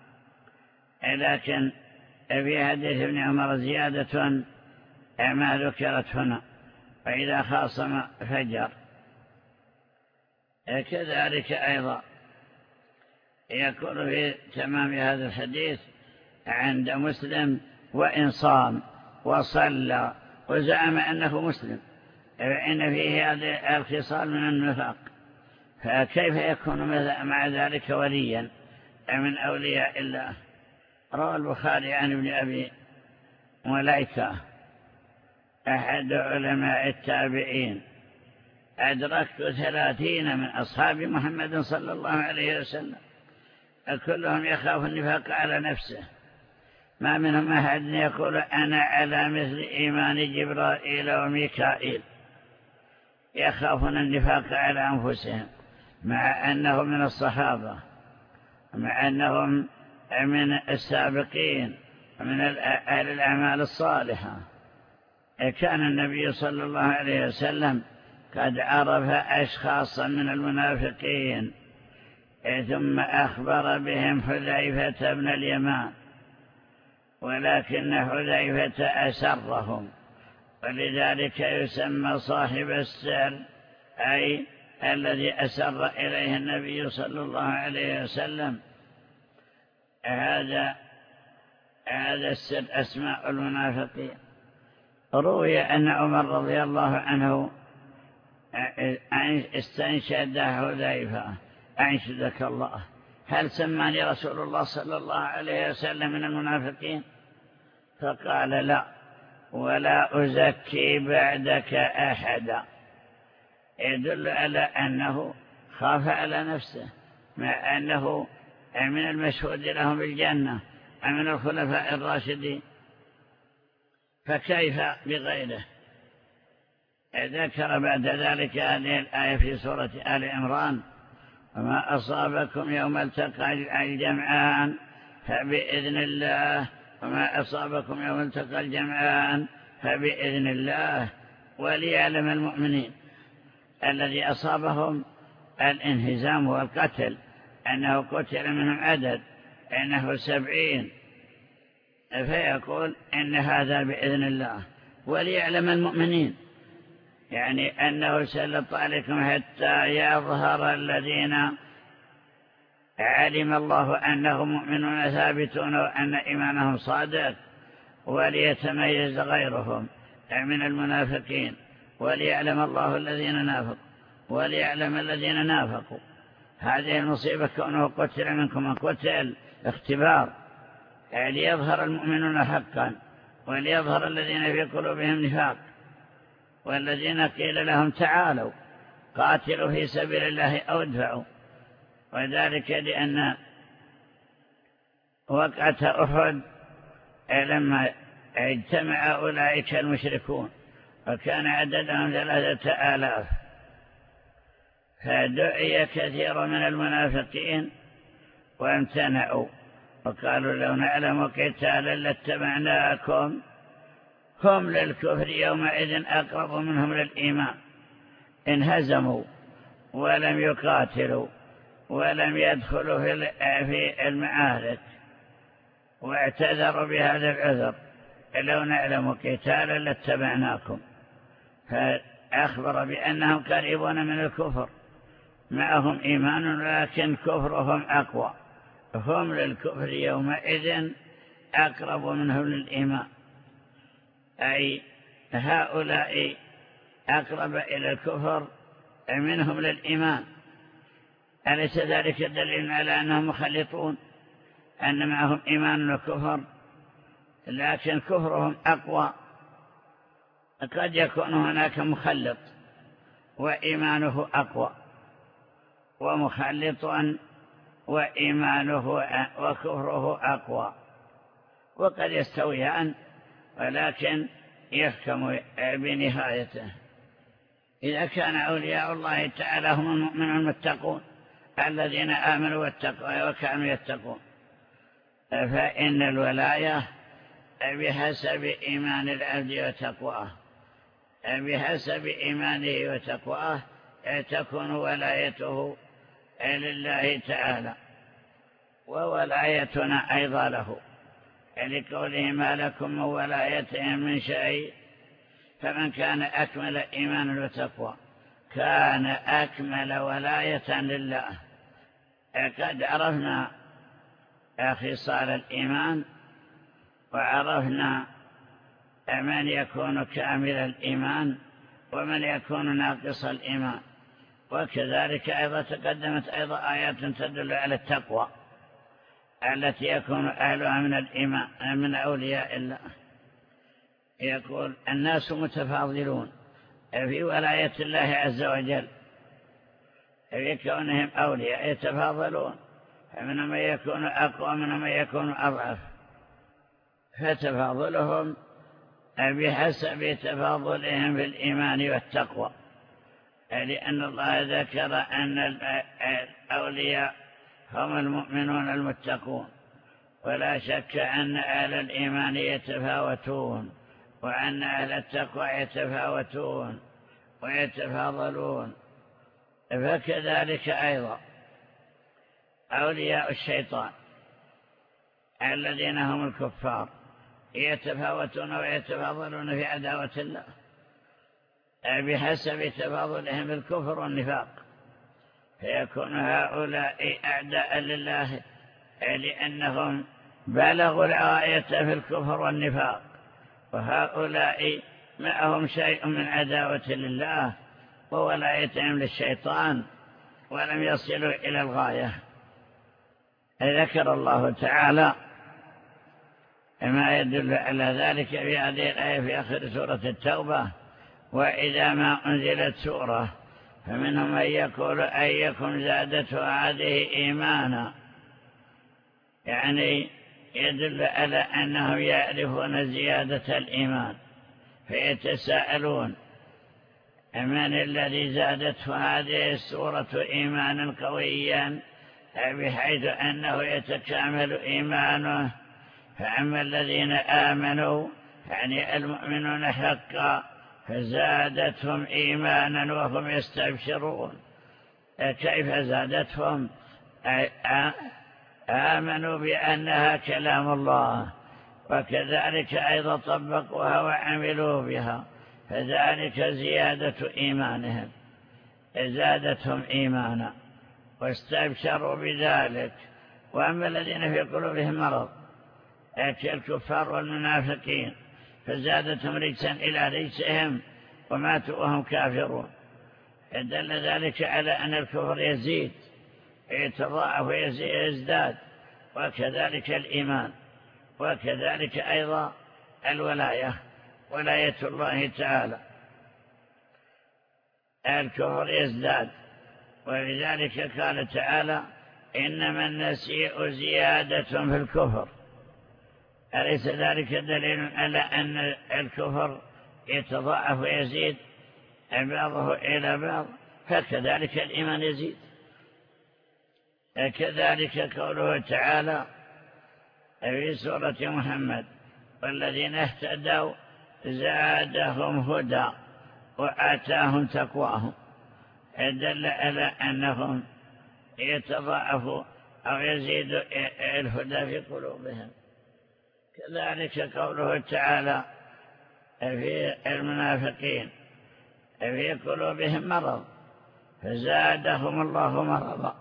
لكن في حديث ابن عمر زيادة ما ذكرت هنا: وإذا خاصم فجر. كذلك أيضا يكون في تمام هذا الحديث عند مسلم: وإن صام وصلى وزعم أنه مسلم، فإن فيه هذه الخصال من النفاق، فكيف يكون مع ذلك وليا من أولياء الله؟ روى البخاري عن ابن أبي مليكة أحد علماء التابعين: أدركت ثلاثين من أصحاب محمد صلى الله عليه وسلم، كلهم يخاف النفاق على نفسه، ما منهم أحد يقول أنا على مثل إيمان جبرائيل وميكائيل. يخافون النفاق على أنفسهم، مع أنهم من الصحابة، مع أنهم من السابقين ومن أهل الأعمال الصالحة. كان النبي صلى الله عليه وسلم قد عرف أشخاصا من المنافقين، ثم أخبر بهم حذيفة بن اليمان، ولكن حذيفة أسرهم، ولذلك يسمى صاحب السر، أي الذي أسر إليه النبي صلى الله عليه وسلم. هذا هذا السر أسماء المنافقين. روي أن عمر رضي الله عنه استنشد حذيفة: أنشدك الله، هل سماني رسول الله صلى الله عليه وسلم من المنافقين؟ فقال: لا، ولا أزكي بعدك أحدا. يدل على أنه خاف على نفسه، مع أنه من المشهود لهم بالجنة من الخلفاء الراشدين، فكيف بغيره؟ ذكر بعد ذلك هذه الآية في سورة آل عمران: وما أصابكم يوم التقى الجمعان فبإذن الله، وما أصابكم يوم التقى الجمعان فبإذن الله وليعلم المؤمنين الذي أصابهم الانهزام والقتل أنه قتل منهم عدد أنه سبعين، فيقول إن هذا بإذن الله وليعلم المؤمنين، يعني أنه سلط عليكم حتى يظهر الذين علم الله أنهم مؤمنون ثابتون وأن إيمانهم صادق، وليتميز غيرهم من المنافقين، وليعلم الله الذين نافقوا وليعلم الذين نافقوا. هذه المصيبة كونه قتل منكم من قتل اختبار، ليظهر المؤمنون حقا وليظهر الذين في قلوبهم نفاق، والذين قيل لهم تعالوا قاتلوا في سبيل الله أو ادفعوا. وذلك لأن وقعة أحد لما اجتمع أولئك المشركون وكان عددهم ثلاثة آلاف، فدعي كثير من المنافقين وامتنعوا وقالوا: لو نعلم قتالا لاتبعناكم. هم للكفر يومئذ أقرب منهم للإيمان، انهزموا ولم يقاتلوا ولم يدخلوا في المعارك، واعتذروا بهذا العذر: لو نعلم قتالا لاتبعناكم. فأخبر بأنهم قريبون من الكفر، معهم إيمان لكن كفرهم أقوى، هم للكفر يومئذ أقرب منهم للإيمان، أي هؤلاء أقرب إلى الكفر منهم للإيمان. أليس ذلك دليل على أنهم مخلطون، أن معهم إيمان وكفر لكن كفرهم أقوى؟ قد يكون هناك مخلط وإيمانه أقوى، ومخلط وإيمانه وكفره أقوى، وقد يستويان ولكن يحكم بنهايته. إذا كان أولياء الله تعالى هم المؤمنون المتقون الذين آمنوا واتقوا وكانوا يتقون، فإن الولاية بحسب إيمان العبد وتقواه، بحسب إيمانه وتقواه تكون ولايته لله تعالى، وولايتنا أيضا له، لقوله: ما لكم من ولايتهم من شيء. فمن كان أكمل إيمانا وتقوى كان أكمل ولاية لله. قد عرفنا خصال الإيمان، وعرفنا من يكون كامل الإيمان ومن يكون ناقص الإيمان، وكذلك أيضا تقدمت أيضا آيات تدل على التقوى التي يكون أهلها من الإيمان من أولياء الله. يقول: الناس متفاضلون في ولاية الله عز وجل، في كونهم أولياء يتفاضلون، فمنهم من يكون أقوى منهم من يكون أضعف، فتفاضلهم بحسب تفاضلهم في الإيمان والتقوى، لأن الله ذكر أن الأولياء هم المؤمنون المتقون، ولا شك أن أهل الإيمان يتفاوتون، وأن أهل التقوى يتفاوتون ويتفاضلون. فكذلك أيضا أولياء الشيطان الذين هم الكفار يتفاوتون ويتفاضلون في عداوة الله بحسب تفاضلهم بالكفر والنفاق، فيكون هؤلاء أعداء لله لأنهم بلغوا الغاية في الكفر والنفاق، وهؤلاء معهم شيء من عداوة لله وولايتهم للشيطان ولم يصلوا إلى الغاية. ذكر الله تعالى ما يدل على ذلك في هذه الآية في آخر سورة التوبة: وإذا ما أنزلت سورة فمنهم من يقول أيكم زادته هذه إيمانا، يعني يدل على أنهم يعرفون زيادة الإيمان فيتساءلون من الذي زادته هذه السورة إيمانا قويا بحيث أنه يتكامل إيمانه. فأما الذين آمنوا يعني المؤمنون حقا فزادتهم إيمانا وهم يستبشرون. كيف زادتهم؟ آمنوا بأنها كلام الله، وكذلك أيضا طبقوها وعملوا بها، فذلك زيادة إيمانهم، زادتهم إيمانا واستبشروا بذلك. وأما الذين في قلوبهم مرض كالكفار والمنافقين فزادتهم رجسا إلى رجسهم وماتوا وهم كافرون. دل ذلك على أن الكفر يزيد يتضاعف ويزداد، وكذلك الإيمان، وكذلك أيضا الولاية، ولاية الله تعالى. الكفر يزداد، ولذلك قال تعالى: إنما النسيء زيادة في الكفر. أليس ذلك دليل على أن الكفر يتضاعف ويزيد بعضه إلى بعض؟ فكذلك الإيمان يزيد. كذلك قوله تعالى في سورة محمد: والذين اهتدوا زادهم هدى وآتاهم تقواهم. دل على أنهم يتضاعف أو يزيد الهدى في قلوبهم. كذلك قوله تعالى في المنافقين: في قلوبهم مرض فزادهم الله مرضا.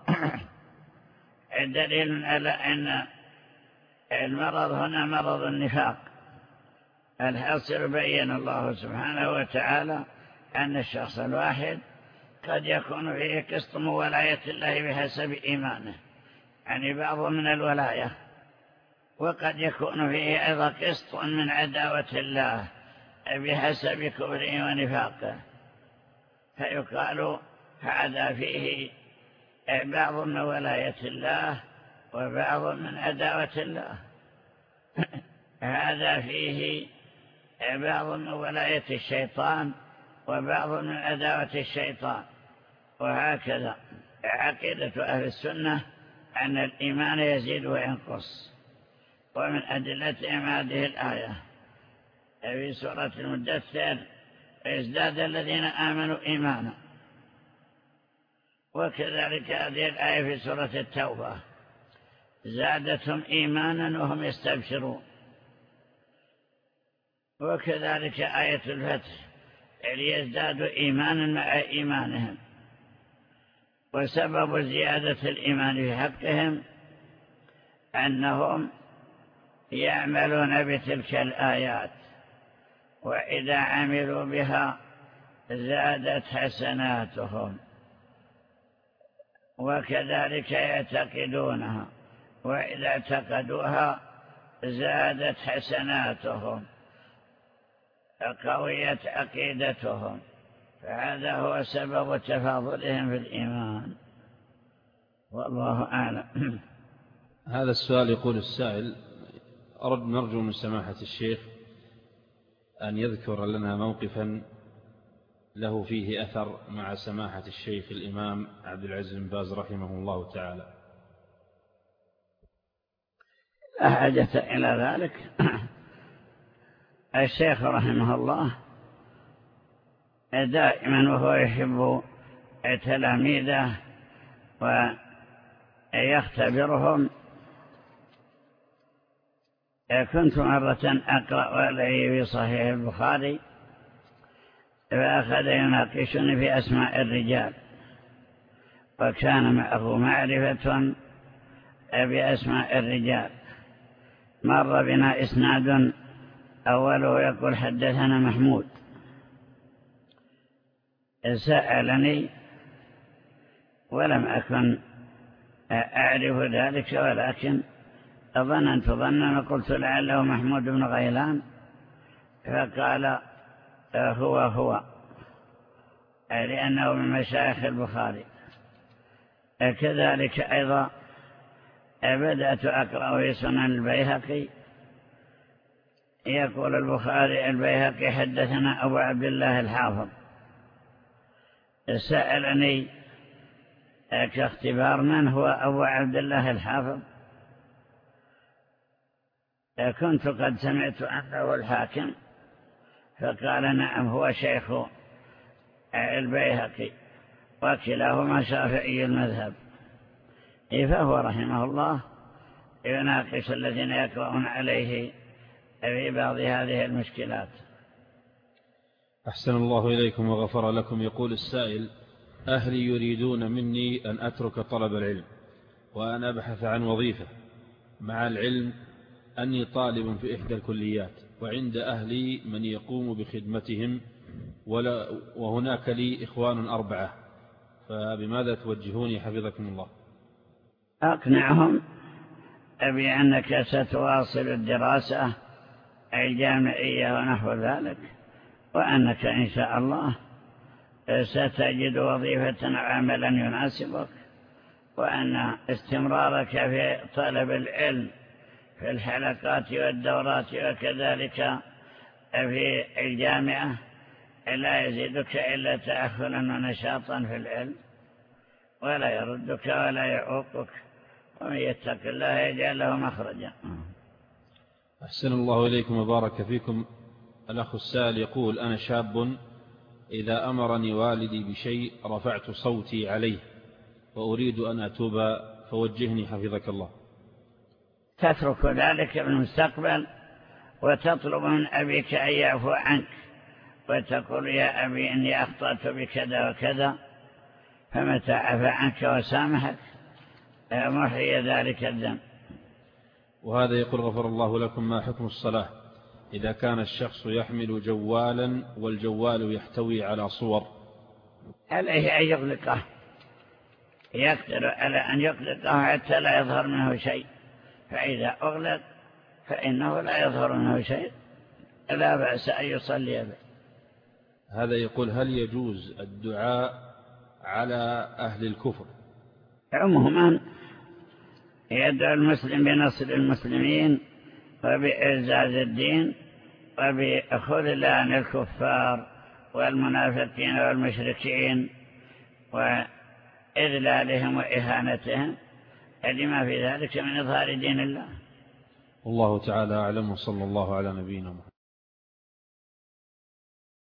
دليل على أن المرض هنا مرض النفاق. الحاصل بين الله سبحانه وتعالى أن الشخص الواحد قد يكون فيه قسط من ولاية الله بحسب إيمانه، يعني بعض من الولاية، وقد يكون فيه أيضا قسط من عداوة الله بحسب كفره ونفاقه، فيقال هذا فيه بعض من ولاية الله وبعض من عداوة الله، هذا فيه بعض من ولاية الشيطان وبعض من عداوة الشيطان. وهكذا عقيدة أهل السنة أن الإيمان يزيد وينقص. ومن أدلتهم هذه الآية في سورة المدثر: ازداد الذين آمنوا إيمانا. وكذلك هذه الآية في سورة التوبة: زادتهم إيمانا وهم يستبشرون. وكذلك آية الفتح: ليزدادوا إيمانا مع إيمانهم. وسبب زيادة الإيمان في حقهم أنهم يعملون بتلك الآيات، وإذا عملوا بها زادت حسناتهم، وكذلك يعتقدونها، وإذا اعتقدوها زادت حسناتهم، قويت عقيدتهم. فهذا هو سبب تفاضلهم في الإيمان، والله أعلم. هذا السؤال يقول السائل: أرد نرجو من سماحة الشيخ أن يذكر لنا موقفا له فيه أثر مع سماحة الشيخ الإمام عبد العزيز بن باز رحمه الله تعالى. لا حاجة إلى ذلك. الشيخ رحمه الله دائما وهو يحب تلاميذه ويختبرهم. كنت مرة أقرأ عليه في صحيح البخاري فأخذ يناقشني في أسماء الرجال، وكان معه معرفة بأسماء الرجال، مر بنا إسناد أوله يقول حدثنا محمود سألني ولم أكن أعرف ذلك، ولكن ظننت ظنا وقلت لعله محمود بن غيلان، فقال هو هو لأنه من مشايخ البخاري. كذلك أيضا بدأت أقرأ في سنن البيهقي، يقول البخاري البيهقي حدثنا أبو عبد الله الحافظ، سألني كاختبار من هو أبو عبد الله الحافظ، كنت قد سمعت أنه الحاكم، فقال نعم هو شيخ البيهقي وكلاهما شافعي المذهب، فهو رحمه الله يناقش الذين يقرؤون عليه في بعض هذه المشكلات. أحسن الله إليكم وغفر لكم. يقول السائل: أهلي يريدون مني أن أترك طلب العلم وأن أبحث عن وظيفة، مع العلم أني طالب في إحدى الكليات، وعند أهلي من يقوم بخدمتهم، ولا وهناك لي إخوان أربعة، فبماذا توجهوني حفظكم الله؟ أقنعهم بأنك ستواصل الدراسة الجامعية ونحو ذلك، وأنك إن شاء الله ستجد وظيفة أو عملا يناسبك، وأن استمرارك في طلب العلم في الحلقات والدورات وكذلك في الجامعة لا يزيدك إلا تأهلا ونشاطا في العلم، ولا يردك ولا يعوقك، ومن يتق الله يجعل له مخرجا. أحسن الله إليكم وبارك فيكم. الأخ السائل يقول: أنا شاب، إذا أمرني والدي بشيء رفعت صوتي عليه وأريد أن أتوب، فوجهني حفظك الله. تترك ذلك في المستقبل وتطلب من أبيك أن يعفو عنك، وتقول يا أبي إني أخطأت بكذا وكذا، فمتى عفى عنك وسامحك محي ذلك الذنب. وهذا يقول: غفر الله لكم، ما حكم الصلاة إذا كان الشخص يحمل جوالا والجوال يحتوي على صور؟ عليه أن يغلقه، يقدر على أن يغلقه حتى لا يظهر منه شيء، فإذا أغلق فإنه لا يظهر منه شيء، لا بأس أن يصلي به. هذا يقول: هل يجوز الدعاء على أهل الكفر؟ عموما يدعو المسلم بنصر المسلمين وبإعزاز الدين وبخذلان الكفار والمنافقين والمشركين وإذلالهم وإهانتهم، لما في ذلك من إظهار دين الله. والله تعالى أعلم، وصلى الله على نبينا محمد.